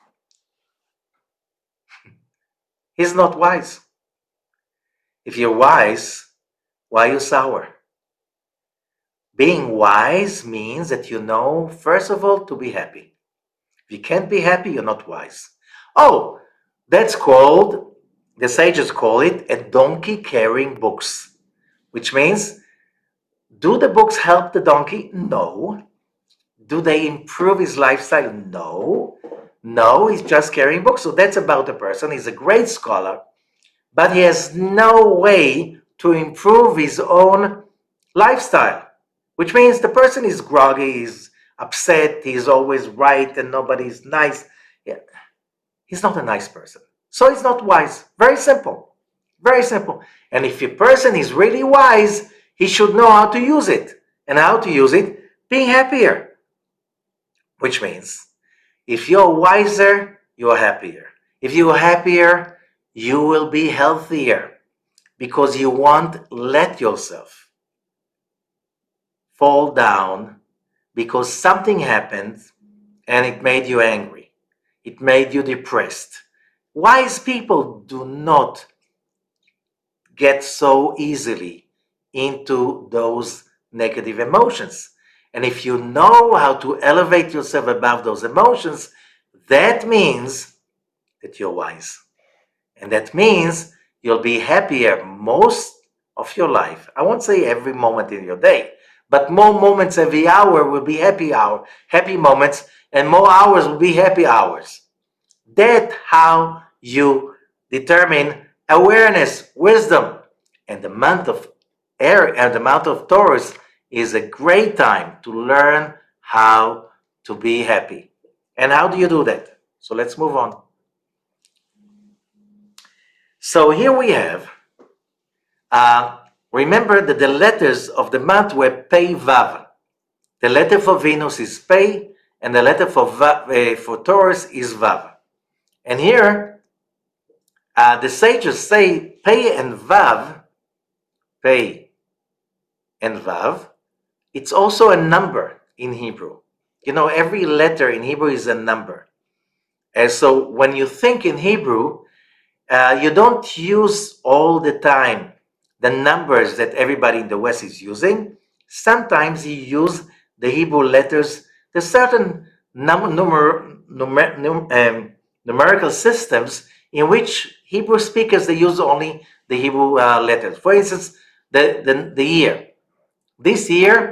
He's not wise. If you're wise, why are you sour? Being wise means that you know, first of all, to be happy. If you can't be happy, you're not wise. Oh, that's called, the sages call it, a donkey carrying books, which means, do the books help the donkey? No. Do they improve his lifestyle? No. No, he's just carrying books. So that's about the person. He's a great scholar, but he has no way to improve his own lifestyle, which means the person is groggy, he's upset, he's always right, and nobody's nice. Yeah. He's not a nice person. So he's not wise. Very simple. Very simple. And if a person is really wise, he should know how to use it. And how to use it? Being happier. Which means, if you're wiser, you're happier. If you're happier, you will be healthier, because you won't let yourself fall down because something happened and it made you angry. It made you depressed. Wise people do not get so easily into those negative emotions. And if you know how to elevate yourself above those emotions, that means that you're wise. And that means you'll be happier most of your life. I won't say every moment in your day, but more moments every hour will be happy hour, happy moments, and more hours will be happy hours. That's how you determine awareness, wisdom. And the month of air and the month of Taurus is a great time to learn how to be happy. And how do you do that? So let's move on. So here we have, uh, remember that the letters of the month were Pei Vav. The letter for Venus is Pei, and the letter for, Vav, uh, for Taurus is Vav. And here uh, the sages say Pei and Vav, Pei and Vav, it's also a number in Hebrew. You know, every letter in Hebrew is a number. And so when you think in Hebrew, uh, you don't use all the time the numbers that everybody in the West is using. Sometimes you use the Hebrew letters, the certain num- numer- numer- num- um, numerical systems in which Hebrew speakers, they use only the Hebrew uh, letters. For instance, the, the, the year. This year,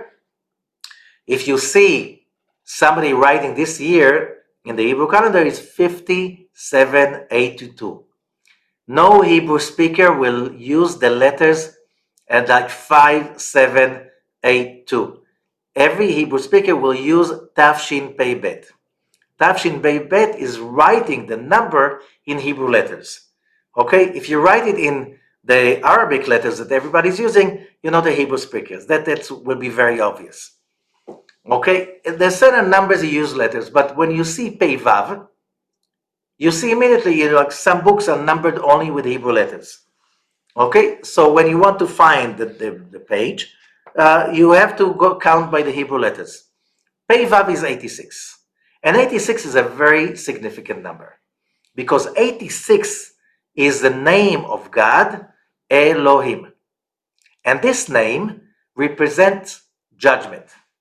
if you see somebody writing this year in the Hebrew calendar, is fifty-seven eighty-two. No Hebrew speaker will use the letters at like five seven eight two. Every Hebrew speaker will use Tafshin Pei Bet. Tafshin Pei Bet is writing the number in Hebrew letters. Okay, if you write it in the Arabic letters that everybody's using, you know the Hebrew speakers. That that will be very obvious. Okay, there's certain numbers you use letters, but when you see Pei Vav, you see immediately, you know, like some books are numbered only with Hebrew letters. Okay, so when you want to find the, the, the page, uh, you have to go count by the Hebrew letters. Pei Vav is eighty-six. And eighty-six is a very significant number because eighty-six is the name of God, Elohim. And this name represents judgment.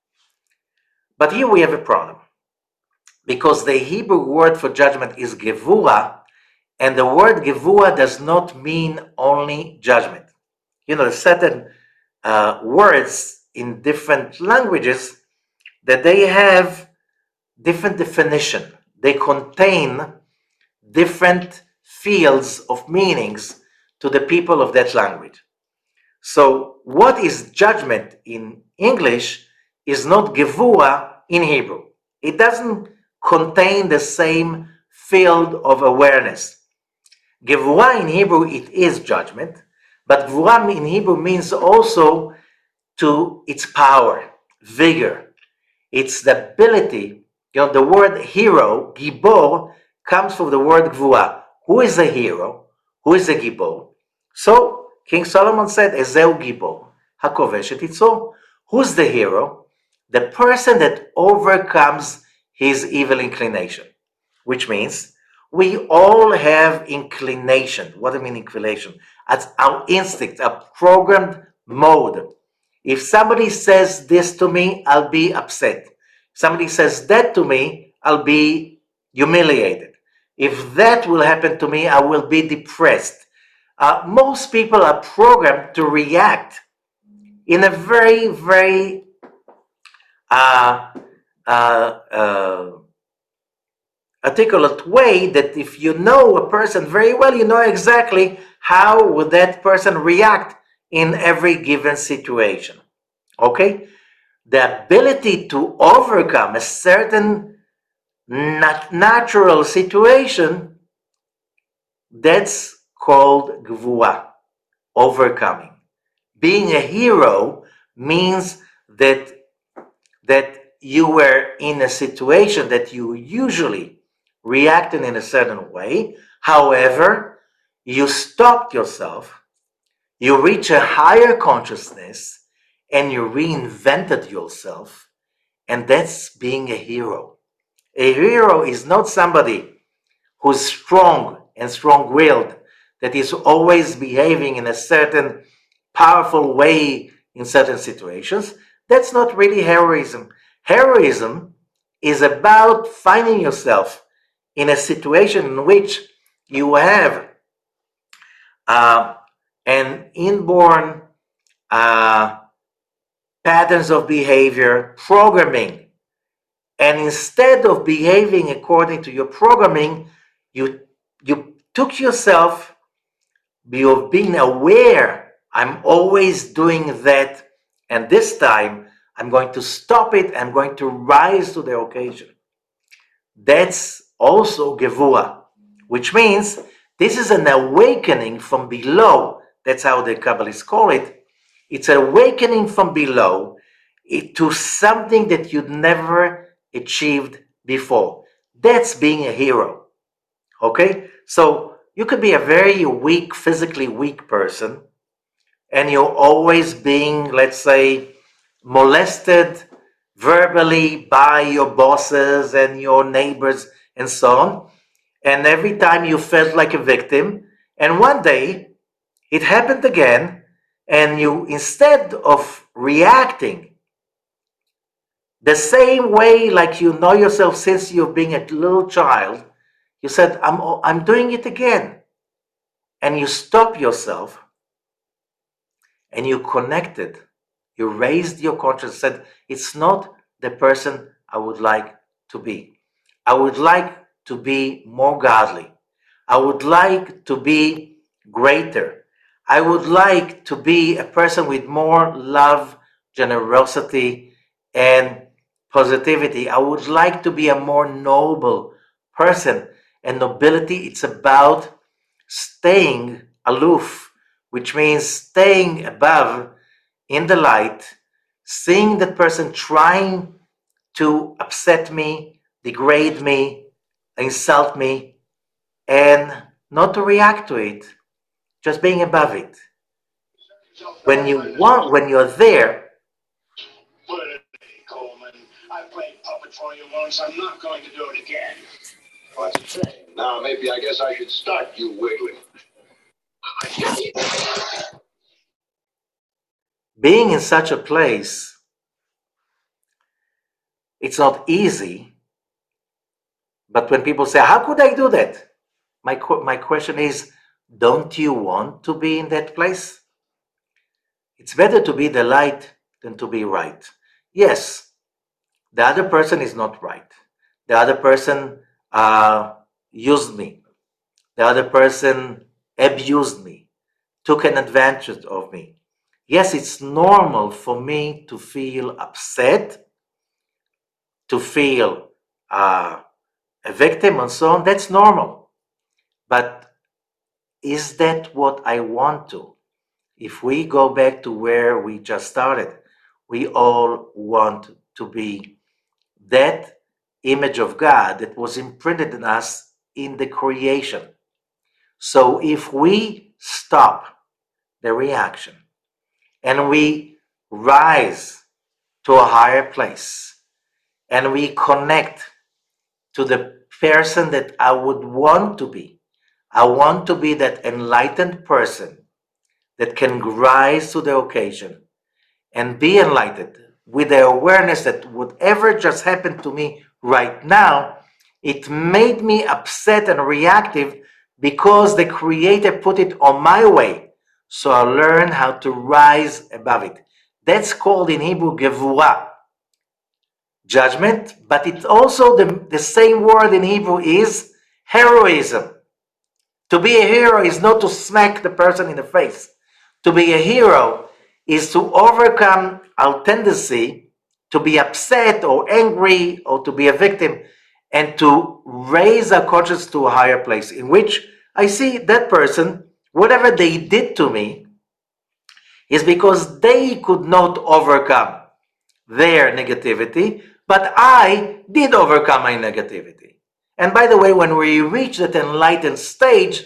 But here we have a problem because the Hebrew word for judgment is Gevurah, and the word Gevurah does not mean only judgment. You know, certain uh, words in different languages that they have different definition. They contain different fields of meanings to the people of that language. So what is judgment in English is not Gevurah in Hebrew. It doesn't contain the same field of awareness. Gevurah in Hebrew, it is judgment, but Gevurah in Hebrew means also to its power, vigor. It's the ability, you know, the word hero, Gibor, comes from the word Gevurah. Who is a hero? Who is a Gibor? So King Solomon said, Ezeu Gibor, hakovesh et yitzor. Who's the hero? The person that overcomes his evil inclination, which means we all have inclination. What do I mean inclination? That's our instinct, a programmed mode. If somebody says this to me, I'll be upset. Somebody says that to me, I'll be humiliated. If that will happen to me, I will be depressed. Uh, most people are programmed to react in a very, very uh, uh, uh, articulate way that if you know a person very well, you know exactly how would that person react in every given situation. Okay? The ability to overcome a certain nat- natural situation, that's called Gvura, overcoming. Being a hero means that that you were in a situation that you usually reacted in a certain way. However, you stopped yourself, you reach a higher consciousness, and you reinvented yourself, and that's being a hero. A hero is not somebody who's strong and strong-willed, that is always behaving in a certain powerful way in certain situations. That's not really heroism. Heroism is about finding yourself in a situation in which you have uh, an inborn uh, patterns of behavior, programming, and instead of behaving according to your programming, you you took yourself, of being aware, I'm always doing that, and this time I'm going to stop it, I'm going to rise to the occasion. That's also Gevurah, which means this is an awakening from below. That's how the Kabbalists call it. It's an awakening from below to something that you'd never achieved before. That's being a hero. Okay? So You could be a very weak, physically weak person, and you're always being, let's say, molested verbally by your bosses and your neighbors and so on. And every time you felt like a victim, and one day it happened again, and you, instead of reacting the same way like you know yourself since you've been a little child, you said, I'm, I'm doing it again. And you stop yourself and you connected. You raised your conscience, said, it's not the person I would like to be. I would like to be more godly. I would like to be greater. I would like to be a person with more love, generosity, and positivity. I would like to be a more noble person. And nobility, it's about staying aloof, which means staying above in the light, seeing that person trying to upset me, degrade me, insult me, and not to react to it, just being above it. When you want, when you're there, Coleman, I played puppet for you once. I'm not going to do it again. Well, that's a shame. Now maybe I guess I should start you wiggling. being in such a place, it's not easy. But when people say, how could I do that? My, my question is, don't you want to be in that place? It's better to be the light than to be right. Yes, the other person is not right. The other person uh, used me. The other person abused me, took an advantage of me. Yes, it's normal for me to feel upset, to feel uh, a victim and so on. That's normal. But is that what I want to? If we go back to where we just started, we all want to be that image of God that was imprinted in us in the creation. So if we stop the reaction and we rise to a higher place and we connect to the person that I would want to be, I want to be that enlightened person that can rise to the occasion and be enlightened with the awareness that whatever just happened to me right now, it made me upset and reactive because the Creator put it on my way. So I learn how to rise above it. That's called in Hebrew gevurah, judgment, but it's also the, the same word in Hebrew is heroism. To be a hero is not to smack the person in the face. To be a hero is to overcome our tendency to be upset or angry or to be a victim and to raise our conscience to a higher place in which I see that person, whatever they did to me, is because they could not overcome their negativity, but I did overcome my negativity. And by the way, when we reach that enlightened stage,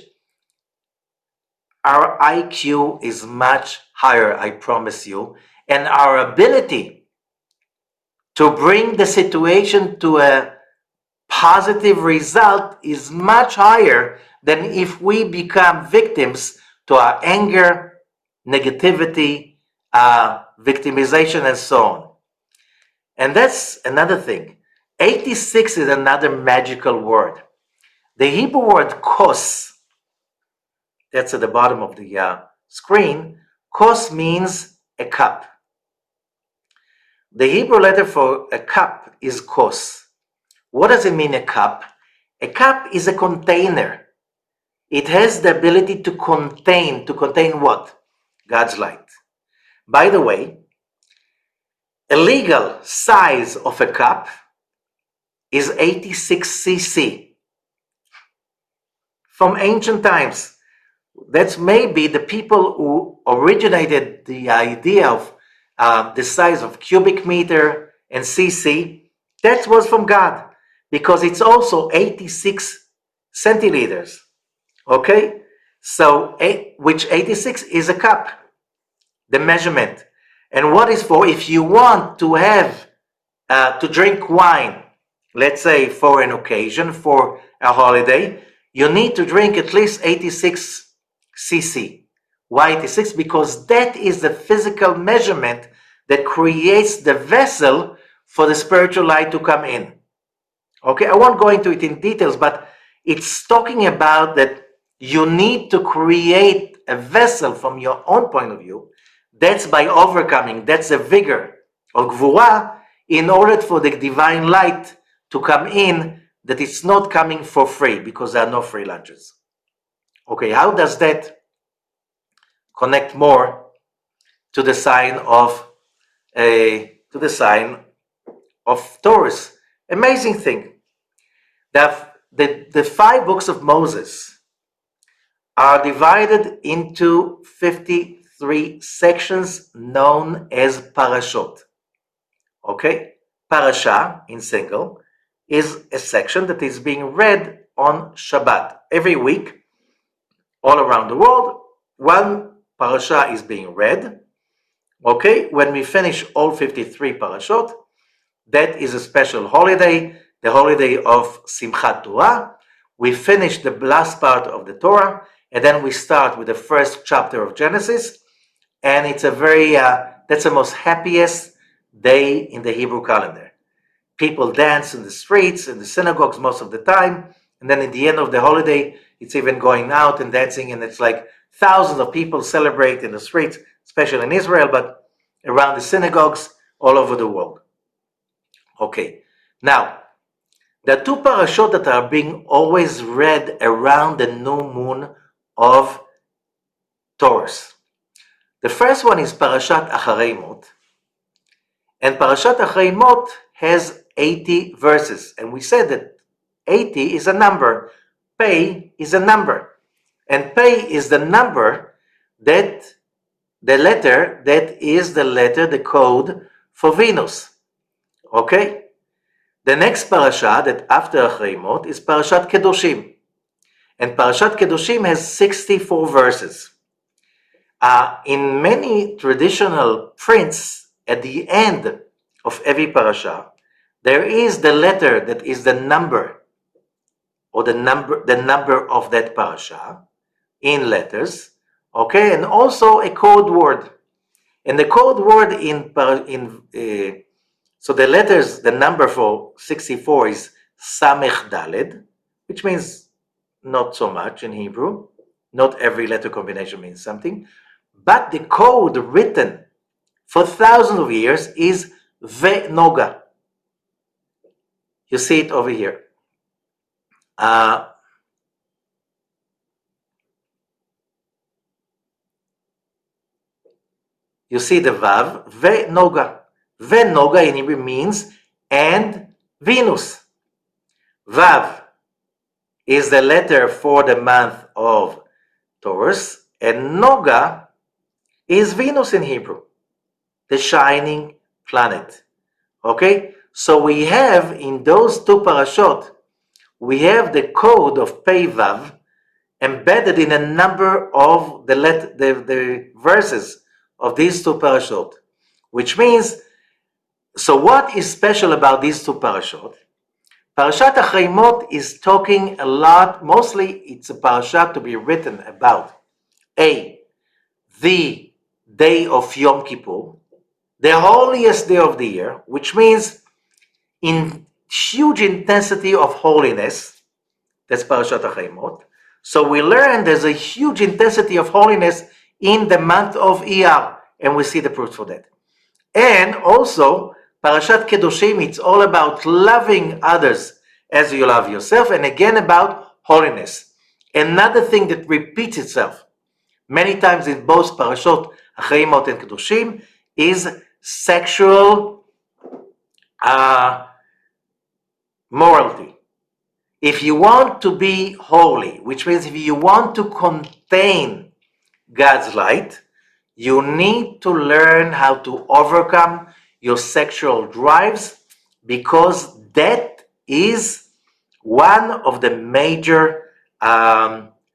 our I Q is much higher, I promise you, and our ability to bring the situation to a positive result is much higher than if we become victims to our anger, negativity, uh, victimization, and so on. And that's another thing. eighty-six is another magical word. The Hebrew word kos, that's at the bottom of the uh, screen, kos means a cup. The Hebrew letter for a cup is kos. What does it mean, a cup? A cup is a container. It has the ability to contain, to contain what? God's light. By the way, a legal size of a cup is eighty-six c c. From ancient times, that's maybe the people who originated the idea of uh, the size of cubic meter and cc. That was from God, because it's also eighty-six centiliters. Okay, so eight, which eighty-six is a cup, the measurement. And what is for? If you want to have uh, to drink wine, let's say for an occasion, for a holiday, you need to drink at least eighty-six c c. Why eighty-six? Because that is the physical measurement that creates the vessel for the spiritual light to come in. Okay, I won't go into it in details, but it's talking about that you need to create a vessel from your own point of view. That's by overcoming, that's the vigor of Gvura, in order for the divine light to come in, that it's not coming for free, because there are no free lunches. Okay, how does that connect more to the sign of a to the sign of Taurus? Amazing thing. The, the, the five books of Moses are divided into fifty-three sections known as parashot. Okay? Parasha, in single, is a section that is being read on Shabbat. Every week, all around the world, one parasha is being read. Okay? When we finish all fifty-three parashot, that is a special holiday, the holiday of Simchat Torah. We finish the last part of the Torah, and then we start with the first chapter of Genesis, and it's a very, uh, that's the most happiest day in the Hebrew calendar. People dance in the streets, in the synagogues most of the time, and then at the end of the holiday, it's even going out and dancing, and it's like thousands of people celebrate in the streets, especially in Israel, but around the synagogues all over the world. Okay, now, there are two parashot that are being always read around the new moon of Taurus. The first one is Parashat Acharei Mot, and Parashat Acharei Mot has eighty verses, and we said that eighty is a number, Pei is a number, and Pei is the number that, the letter that is the letter, the code for Venus. Okay? The next parasha that after Acharei Mot is Parashat Kedoshim. And Parashat Kedoshim has sixty-four verses. Uh, in many traditional prints, at the end of every parasha, there is the letter that is the number, or the number, the number of that parasha in letters, okay, and also a code word. And the code word in, in uh, so the letters, the number for sixty-four is Samech Daled, which means not so much in Hebrew. Not every letter combination means something. But the code written for thousands of years is Ve-Noga. You see it over here. Uh, you see the Vav, Ve-Noga. Ve-Noga in Hebrew means and Venus. Vav is the letter for the month of Taurus, and Noga is Venus in Hebrew, the shining planet. Okay? So we have in those two parashot, we have the code of Pei Vav embedded in a number of the, let, the, the verses of these two parashot, which means, so what is special about these two parashot? Parashat Acharei Mot is talking a lot, mostly it's a parasha to be written about A, the day of Yom Kippur, the holiest day of the year, which means in huge intensity of holiness. That's Parashat Acharei Mot. So we learn there's a huge intensity of holiness in the month of Iyar, and we see the proof for that. And also, Parashat Kedoshim, it's all about loving others as you love yourself, and again about holiness. Another thing that repeats itself many times in both Parashot Acharei Mot and Kedoshim is sexual uh, morality. If you want to be holy, which means if you want to contain God's light, you need to learn how to overcome your sexual drives, because that is one of the major um,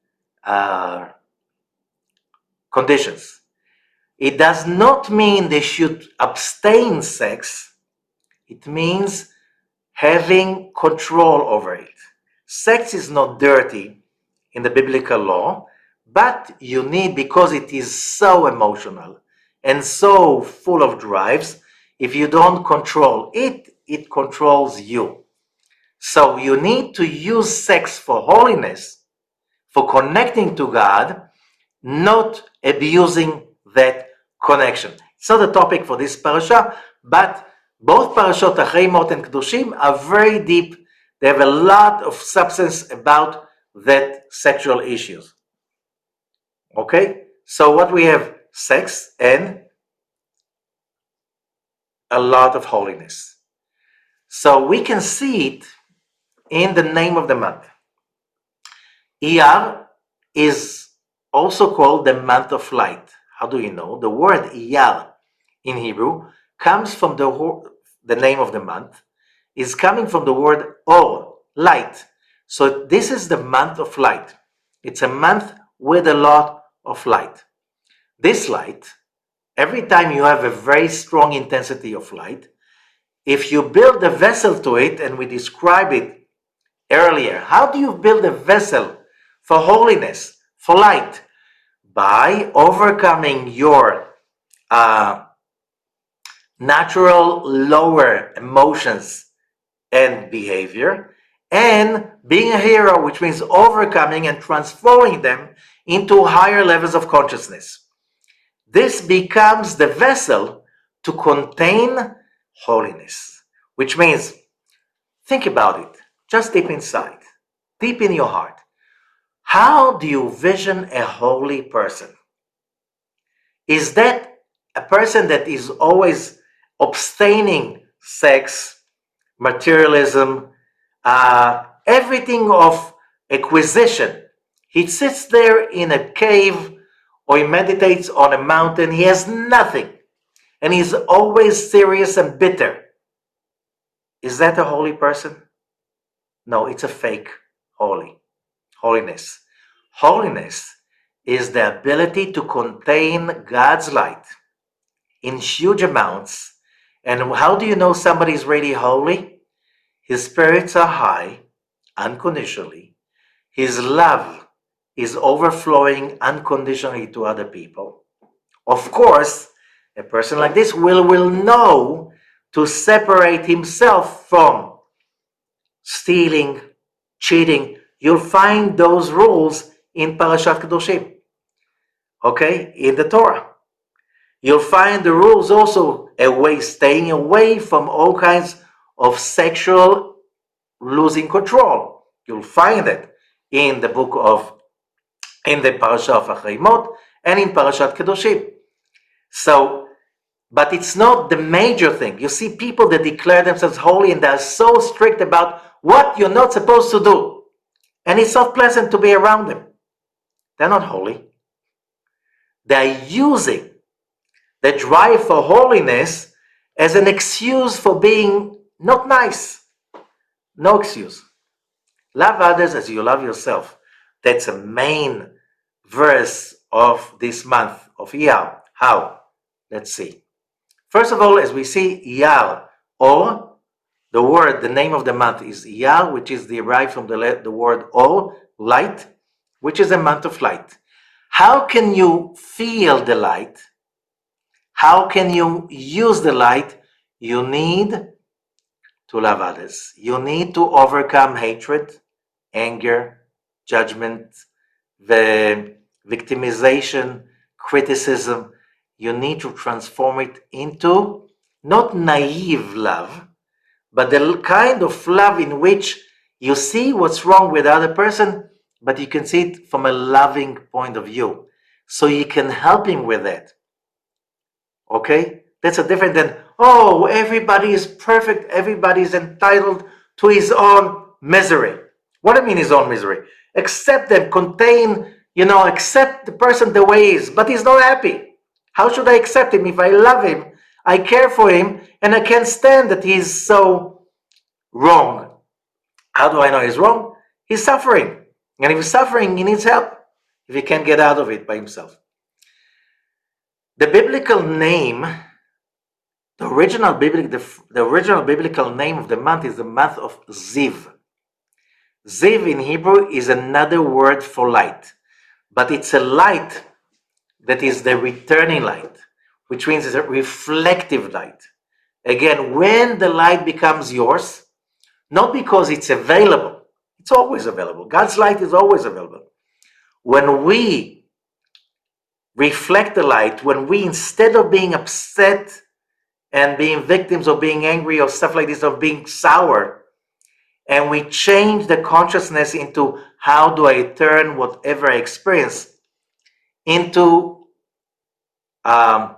uh, conditions. It does not mean they should abstain sex. It means having control over it. Sex is not dirty in the biblical law, but you need, because it is so emotional and so full of drives, if you don't control it, it controls you. So you need to use sex for holiness, for connecting to God, not abusing that connection. It's not a topic for this parasha, but both parashot Achrei Mot and Kedoshim are very deep. They have a lot of substance about that sexual issues. Okay? So what we have, sex and a lot of holiness. So we can see it in the name of the month. Iyar is also called the month of light. How do you know? The word Iyar in Hebrew comes from the, the name of the month, is coming from the word Or, light. So this is the month of light. It's a month with a lot of light. This light, every time you have a very strong intensity of light, if you build a vessel to it, and we described it earlier, how do you build a vessel for holiness, for light? By overcoming your uh, natural lower emotions and behavior, and being a hero, which means overcoming and transforming them into higher levels of consciousness. This becomes the vessel to contain holiness, which means, think about it, just deep inside, deep in your heart. How do you vision a holy person? Is that a person that is always abstaining sex, materialism, uh, everything of acquisition? He sits there in a cave or he meditates on a mountain. He has nothing. And he's always serious and bitter. Is that a holy person? No, it's a fake holy. Holiness. Holiness is the ability to contain God's light in huge amounts. And how do you know somebody is really holy? His spirits are high, unconditionally. His love is overflowing unconditionally to other people. Of course, a person like this will, will know to separate himself from stealing, cheating. You'll find those rules in Parashat Kedoshim, okay, in the Torah. You'll find the rules also away, staying away from all kinds of sexual losing control. You'll find it in the book of, in the Parasha of Achrei Mot and in Parashat Kedoshim. So, but it's not the major thing. You see people that declare themselves holy and they're so strict about what you're not supposed to do. And it's not pleasant to be around them. They're not holy. They're using the drive for holiness as an excuse for being not nice. No excuse. Love others as you love yourself. That's a main verse of this month of Iyar. How? Let's see. First of all, as we see, Iyar, or the word, the name of the month is Iyar, which is derived from the, the word Or, light, which is a month of light. How can you feel the light? How can you use the light? You need to love others. You need to overcome hatred, anger, judgment, the victimization, criticism. You need to transform it into not naive love, but the kind of love in which you see what's wrong with the other person, but you can see it from a loving point of view. So you can help him with that. Okay? That's a different than, oh, everybody is perfect, everybody is entitled to his own misery. What do you mean his own misery? Accept them, contain, you know, accept the person the way he is, but he's not happy. How should I accept him if I love him, I care for him, and I can't stand that he's so wrong? How do I know he's wrong? He's suffering. And if he's suffering, he needs help. if he can't get out of it by himself. The biblical name, the original biblical, the, the original biblical name of the month is the month of Ziv. Ziv in Hebrew is another word for light, but it's a light that is the returning light, which means it's a reflective light. Again, when the light becomes yours, not because it's available, it's always available. God's light is always available. When we reflect the light, when we, instead of being upset and being victims of being angry or stuff like this, of being sour, and we change the consciousness into how do I turn whatever I experience into um,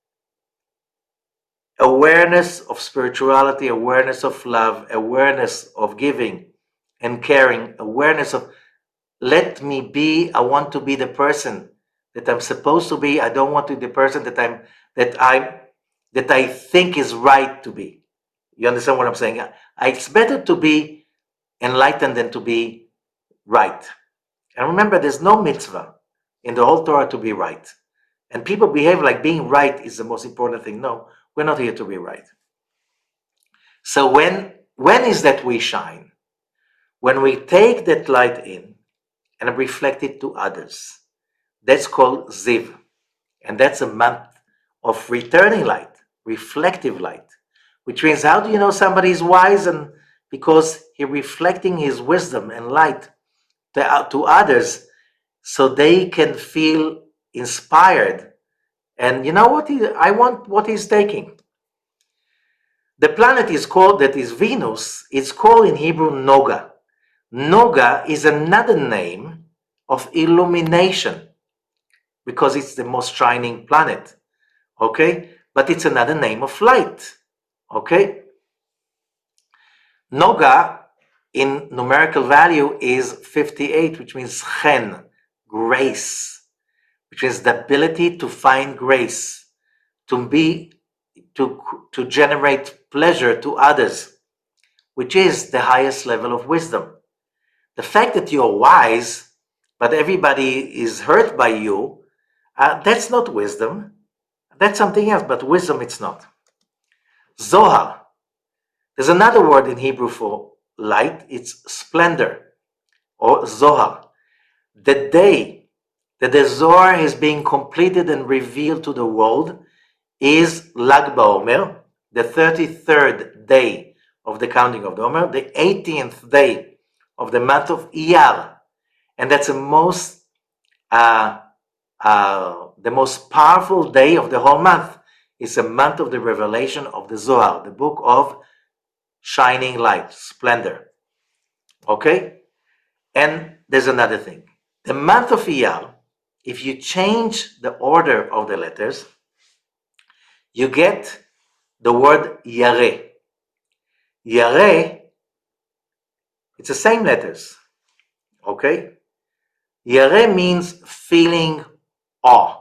awareness of spirituality, awareness of love, awareness of giving and caring, awareness of let me be, I want to be the person that I'm supposed to be. I don't want to be the person that I'm that I that I think is right to be. You understand what I'm saying? I, it's better to be enlightened than to be right. And remember, there's no mitzvah in the whole Torah to be right. And people behave like being right is the most important thing. No, we're not here to be right. So when when is that we shine? When we take that light in and reflect it to others. That's called Ziv. And that's a month of returning light, reflective light, which means how do you know somebody is wise? And because he's reflecting his wisdom and light to, to others so they can feel inspired. And you know what? He, I want what he's taking. The planet is called, that is Venus, it's called in Hebrew Noga. Noga is another name of illumination because it's the most shining planet, okay? But it's another name of light, okay? Noga in numerical value is fifty-eight, which means chen, grace, which is the ability to find grace, to be, to, to generate pleasure to others, which is the highest level of wisdom. The fact that you're wise, but everybody is hurt by you, uh, that's not wisdom. That's something else, but wisdom it's not. Zohar. There's another word in Hebrew for light. It's splendor or Zohar. The day that the Zohar is being completed and revealed to the world is Lag BaOmer, the thirty-third day of the counting of the Omer, the eighteenth day of the month of Iyar, and that's the most uh, uh, the most powerful day of the whole month. It's a month of the revelation of the Zohar, the book of shining light, splendor. Okay? And there's another thing. The month of Iyar, if you change the order of the letters, you get the word Yareh. Yareh, it's the same letters. Okay? Yareh means feeling awe.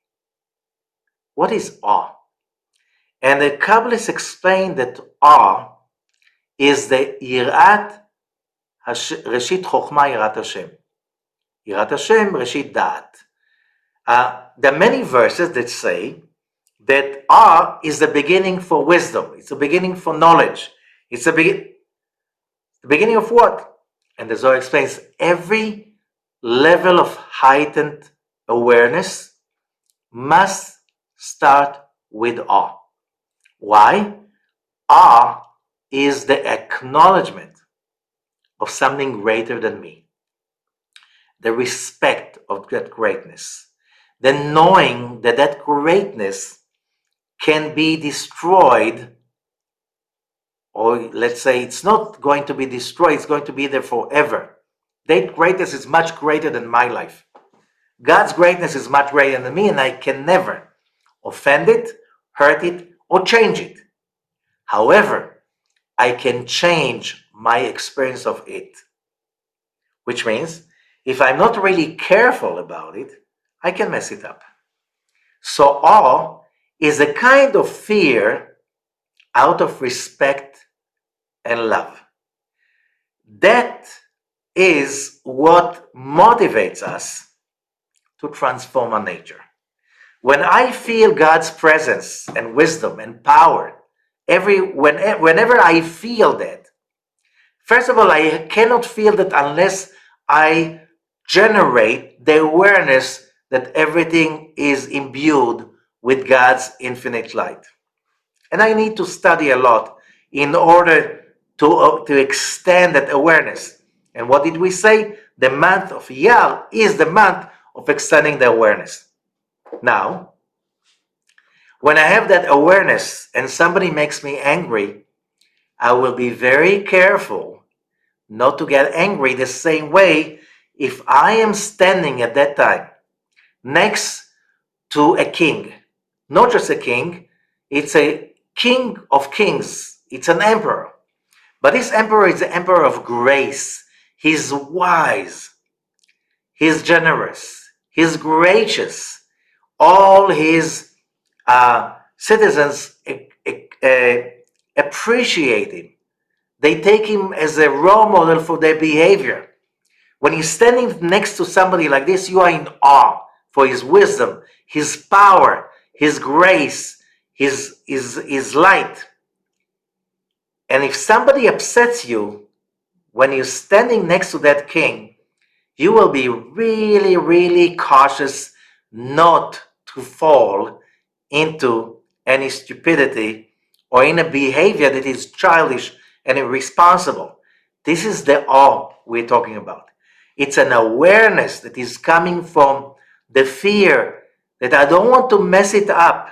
What is awe? And the Kabbalists explain that awe is the Yirat Reshit Chokhmah Yirat Hashem. Yirat Hashem, Reshit Da'at. Uh, there are many verses that say that awe is the beginning for wisdom. It's the beginning for knowledge. It's the, be- the beginning of what? And the Zohar explains every level of heightened awareness must start with awe. Why? Awe is the acknowledgement of something greater than me. The respect of that greatness. The knowing that that greatness can be destroyed, or let's say it's not going to be destroyed, it's going to be there forever. That greatness is much greater than my life. God's greatness is much greater than me, and I can never offend it, hurt it, or change it. However, I can change my experience of it. Which means, if I'm not really careful about it, I can mess it up. So awe is a kind of fear out of respect and love. That is what motivates us to transform our nature. When I feel God's presence and wisdom and power, every when, whenever I feel that, first of all, I cannot feel that unless I generate the awareness that everything is imbued with God's infinite light. And I need to study a lot in order to, uh, to extend that awareness. And what did we say? The month of Iyar is the month of extending the awareness. Now, when I have that awareness and somebody makes me angry, I will be very careful not to get angry the same way if I am standing at that time next to a king. Not just a king, it's a king of kings. It's an emperor. But this emperor is the emperor of grace. He's wise. He's generous. He's gracious. All his uh, citizens uh, appreciate him. They take him as a role model for their behavior. When you're standing next to somebody like this, you are in awe for his wisdom, his power, his grace, his, his, his light. And if somebody upsets you when you're standing next to that king, you will be really, really cautious not to fall into any stupidity or in a behavior that is childish and irresponsible. This is the awe we're talking about. It's an awareness that is coming from the fear that I don't want to mess it up.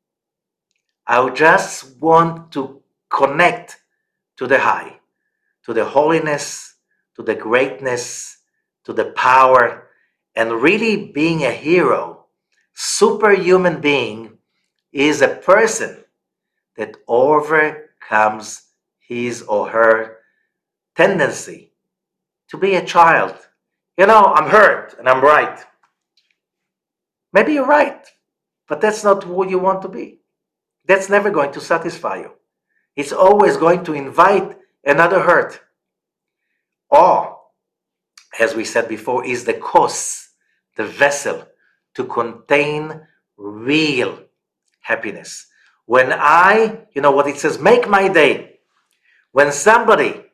I just want to connect to the high, to the holiness, to the greatness, to the power, and really being a hero. Superhuman being is a person that overcomes his or her tendency to be a child. You know, I'm hurt and I'm right. Maybe you're right, but that's not who you want to be. That's never going to satisfy you. It's always going to invite another hurt. Or, as we said before, is the kos, the vessel, to contain real happiness. When I, you know what it says, make my day. When somebody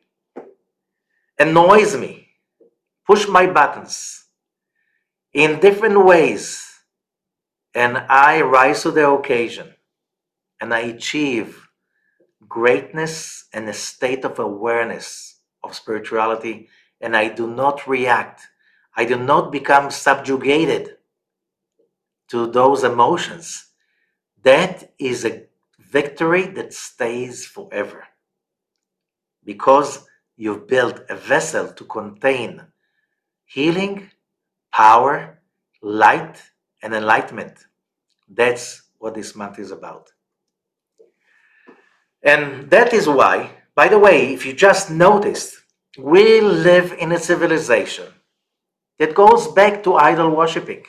annoys me, push my buttons in different ways, and I rise to the occasion, and I achieve greatness and a state of awareness of spirituality, and I do not react. I do not become subjugated to those emotions. That is a victory that stays forever, because you've built a vessel to contain healing, power, light, and enlightenment. That's what this month is about. And that is why, by the way, if you just noticed, we live in a civilization that goes back to idol worshiping.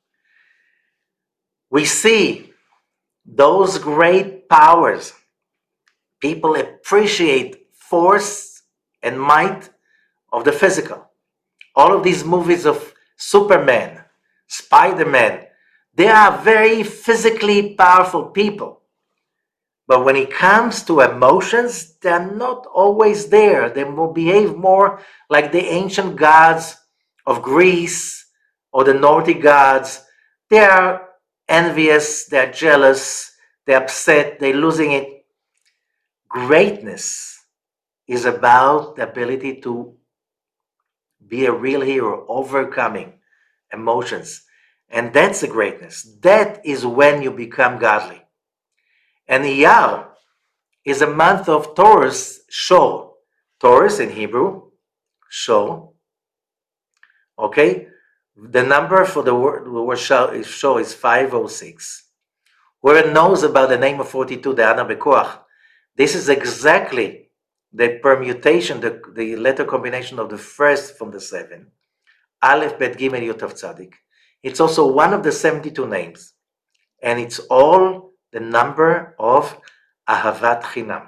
We see those great powers. People appreciate force and might of the physical. All of these movies of Superman, Spider-Man, they are very physically powerful people. But when it comes to emotions, they're not always there. They behave more like the ancient gods of Greece or the Nordic gods. They are envious, they're jealous, they're upset, they're losing it. Greatness is about the ability to be a real hero, overcoming emotions. And that's the greatness. That is when you become godly. And Iyar is a month of Taurus, Shor. Taurus in Hebrew, Shor. Okay? The number for the word, the word Shor is five oh six. Whoever knows about the name of forty-two, the Ana Bekoach, this is exactly the permutation, the, the letter combination of the first from the seven. Aleph, Bet, Gimel, Yud, Tav, Tzadik. It's also one of the seventy-two names. And it's all the number of Ahavat Chinam,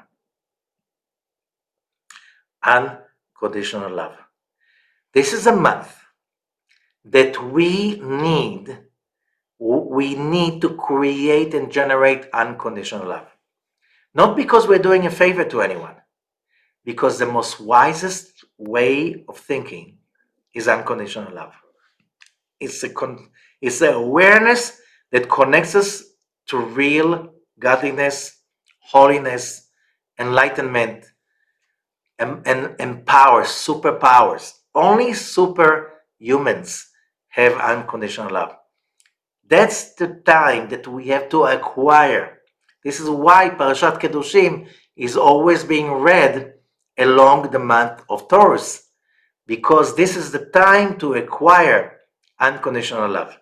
unconditional love. This is a month that we need, we need to create and generate unconditional love. Not because we're doing a favor to anyone, because the most wisest way of thinking is unconditional love. It's a con- it's the awareness that connects us to real godliness, holiness, enlightenment, and, and empowers, superpowers. Only superhumans have unconditional love. That's the time that we have to acquire. This is why Parashat Kedoshim is always being read along the month of Taurus, because this is the time to acquire unconditional love.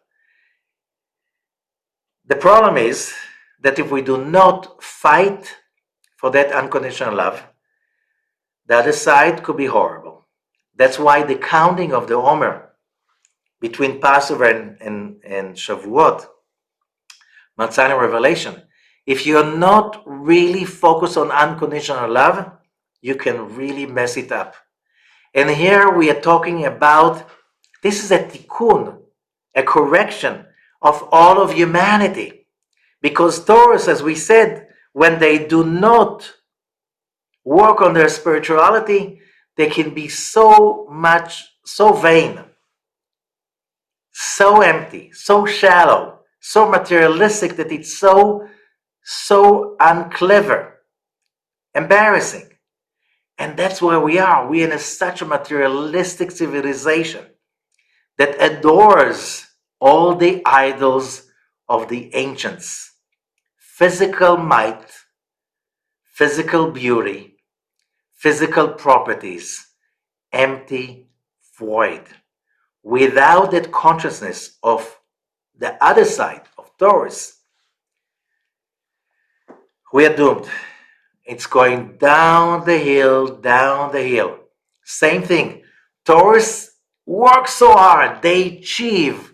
The problem is that if we do not fight for that unconditional love, the other side could be horrible. That's why the counting of the Omer between Passover and, and, and Shavuot, Mount Sinai Revelation, if you're not really focused on unconditional love, you can really mess it up. And here we are talking about, this is a tikkun, a correction of all of humanity. Because Taurus, as we said, when they do not work on their spirituality, they can be so much, so vain, so empty, so shallow, so materialistic that it's so, so unclever, embarrassing. And that's where we are. We're in a, such a materialistic civilization that adores all the idols of the ancients. Physical might, physical beauty, physical properties, empty void. Without that consciousness of the other side of Taurus, we are doomed. It's going down the hill, down the hill. Same thing. Taurus work so hard. They achieve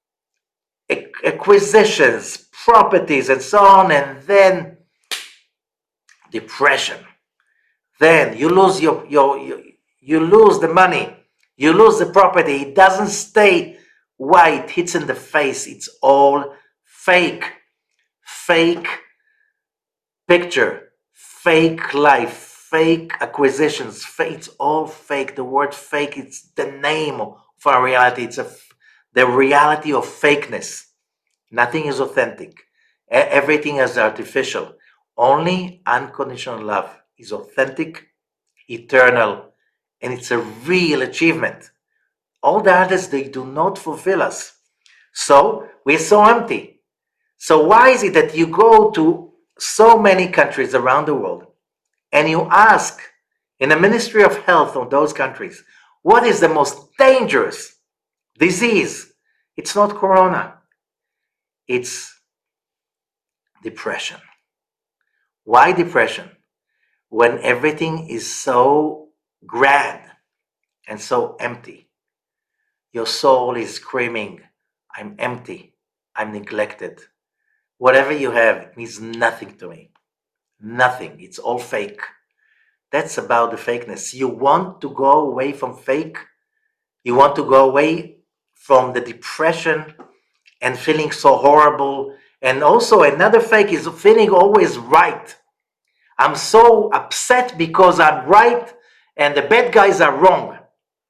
acquisitions, properties, and so on, and then depression. Then you lose your, your, your you lose the money. You lose the property. It doesn't stay white. It hits in the face. It's all fake. Fake picture. Fake life. Fake acquisitions. It's all fake. The word fake, it's the name of our reality. It's a, the reality of fakeness. Nothing is authentic. Everything is artificial. Only unconditional love is authentic, eternal, and it's a real achievement. All the others, they do not fulfill us. So we're so empty. So why is it that you go to so many countries around the world and you ask in the Ministry of Health of those countries, what is the most dangerous disease? It's not corona. It's depression. Why depression? When everything is so grand and so empty. Your soul is screaming, I'm empty, I'm neglected. Whatever you have means nothing to me. Nothing. It's all fake. That's about the fakeness. You want to go away from fake? You want to go away from the depression and feeling so horrible? And also another fake is feeling always right. I'm so upset because I'm right and the bad guys are wrong.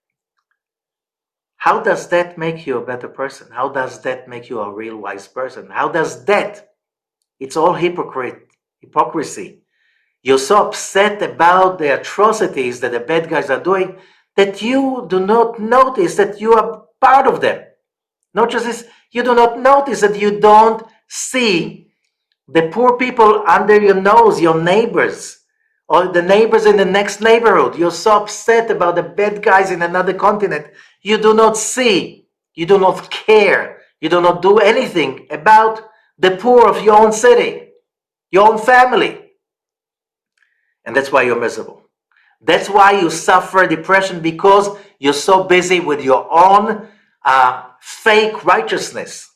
How does that make you a better person? How does that make you a real wise person? How does that? It's all hypocrite, hypocrisy. You're so upset about the atrocities that the bad guys are doing that you do not notice that you are part of them. Not just this, you do not notice that you don't see the poor people under your nose, your neighbors, or the neighbors in the next neighborhood. You're so upset about the bad guys in another continent. You do not see, you do not care, you do not do anything about the poor of your own city, your own family. And that's why you're miserable. That's why you suffer depression, because you're so busy with your own uh, fake righteousness.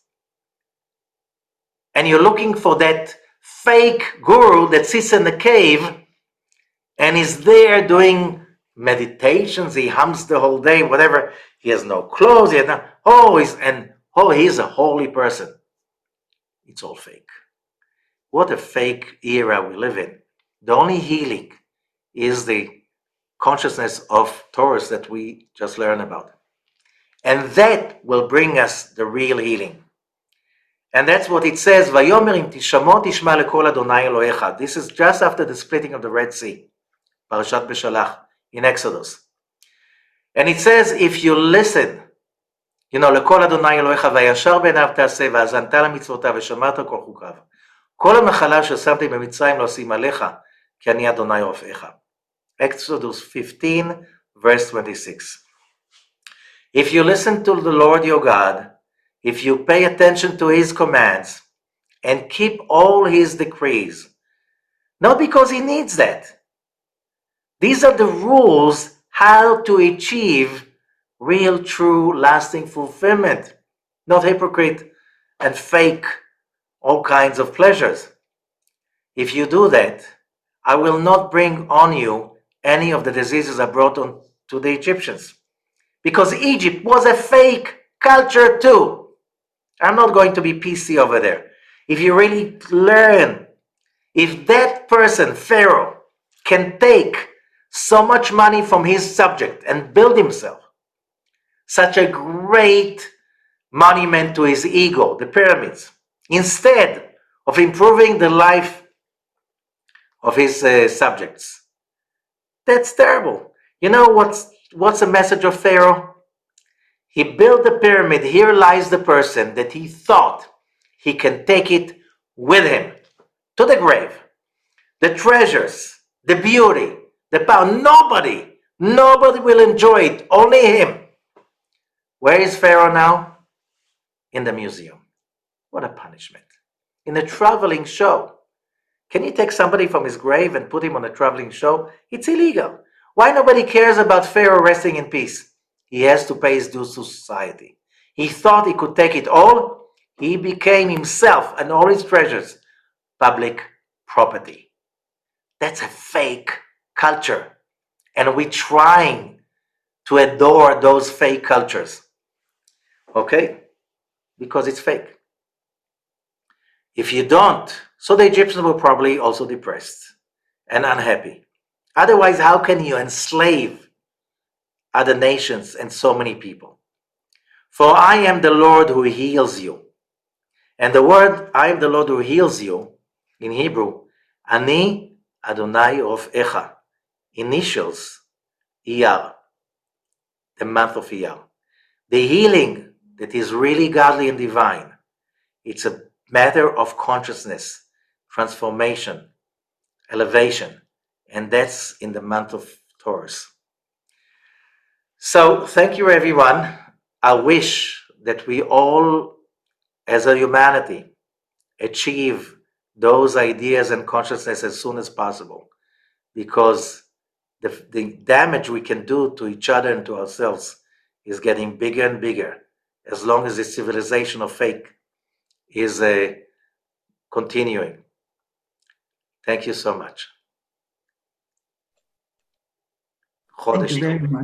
And you're looking for that fake guru that sits in the cave and is there doing meditations. He hums the whole day, whatever. He has no clothes. He has no... oh, he's, and oh, he's a holy person. It's all fake. What a fake era we live in. The only healing is the consciousness of Taurus that we just learned about. And that will bring us the real healing. And that's what it says, Vayomer im tishamot tishma lekol Adonai Elohecha. This is just after the splitting of the Red Sea, Parashat Beshalach, in Exodus. And it says, if you listen, you know, lekol Adonai Elohecha, vayashar be'enav ta'aseh, va'azanta lamitzvotav, v'shamarta kol chukav. כל המחלה ששמתי במצרים לא אשים עליך, כי אני אדוני רופאך. Exodus fifteen, verse twenty-six. If you listen to the Lord your God, if you pay attention to his commands, and keep all his decrees, not because he needs that. These are the rules how to achieve real, true, lasting fulfillment, not hypocrite and fake all kinds of pleasures. If you do that, I will not bring on you any of the diseases I brought on to the Egyptians. Because Egypt was a fake culture too. I'm not going to be P C over there. If you really learn, if that person, Pharaoh, can take so much money from his subject and build himself such a great monument to his ego, the pyramids, instead of improving the life of his uh, subjects. That's terrible. You know what's, what's the message of Pharaoh? He built the pyramid. Here lies the person that he thought he can take it with him to the grave. The treasures, the beauty, the power. Nobody, nobody will enjoy it. Only him. Where is Pharaoh now? In the museum. What a punishment. In a traveling show. Can you take somebody from his grave and put him on a traveling show? It's illegal. Why nobody cares about Pharaoh resting in peace? He has to pay his dues to society. He thought he could take it all. He became himself and all his treasures public property. That's a fake culture. And we're trying to adore those fake cultures. Okay? Because it's fake. If you don't, so the Egyptians were probably also depressed and unhappy. Otherwise, how can you enslave other nations and so many people? For I am the Lord who heals you. And the word, I am the Lord who heals you, in Hebrew, Ani Adonai Rofecha, initials, Iyar, the month of Iyar. The healing that is really godly and divine, it's a matter of consciousness, transformation, elevation, and that's in the month of Taurus. So thank you, everyone. I wish that we all, as a humanity, achieve those ideas and consciousness as soon as possible, because the, the damage we can do to each other and to ourselves is getting bigger and bigger as long as the civilization of fake is uh, continuing. Thank you so much. Thank you very much.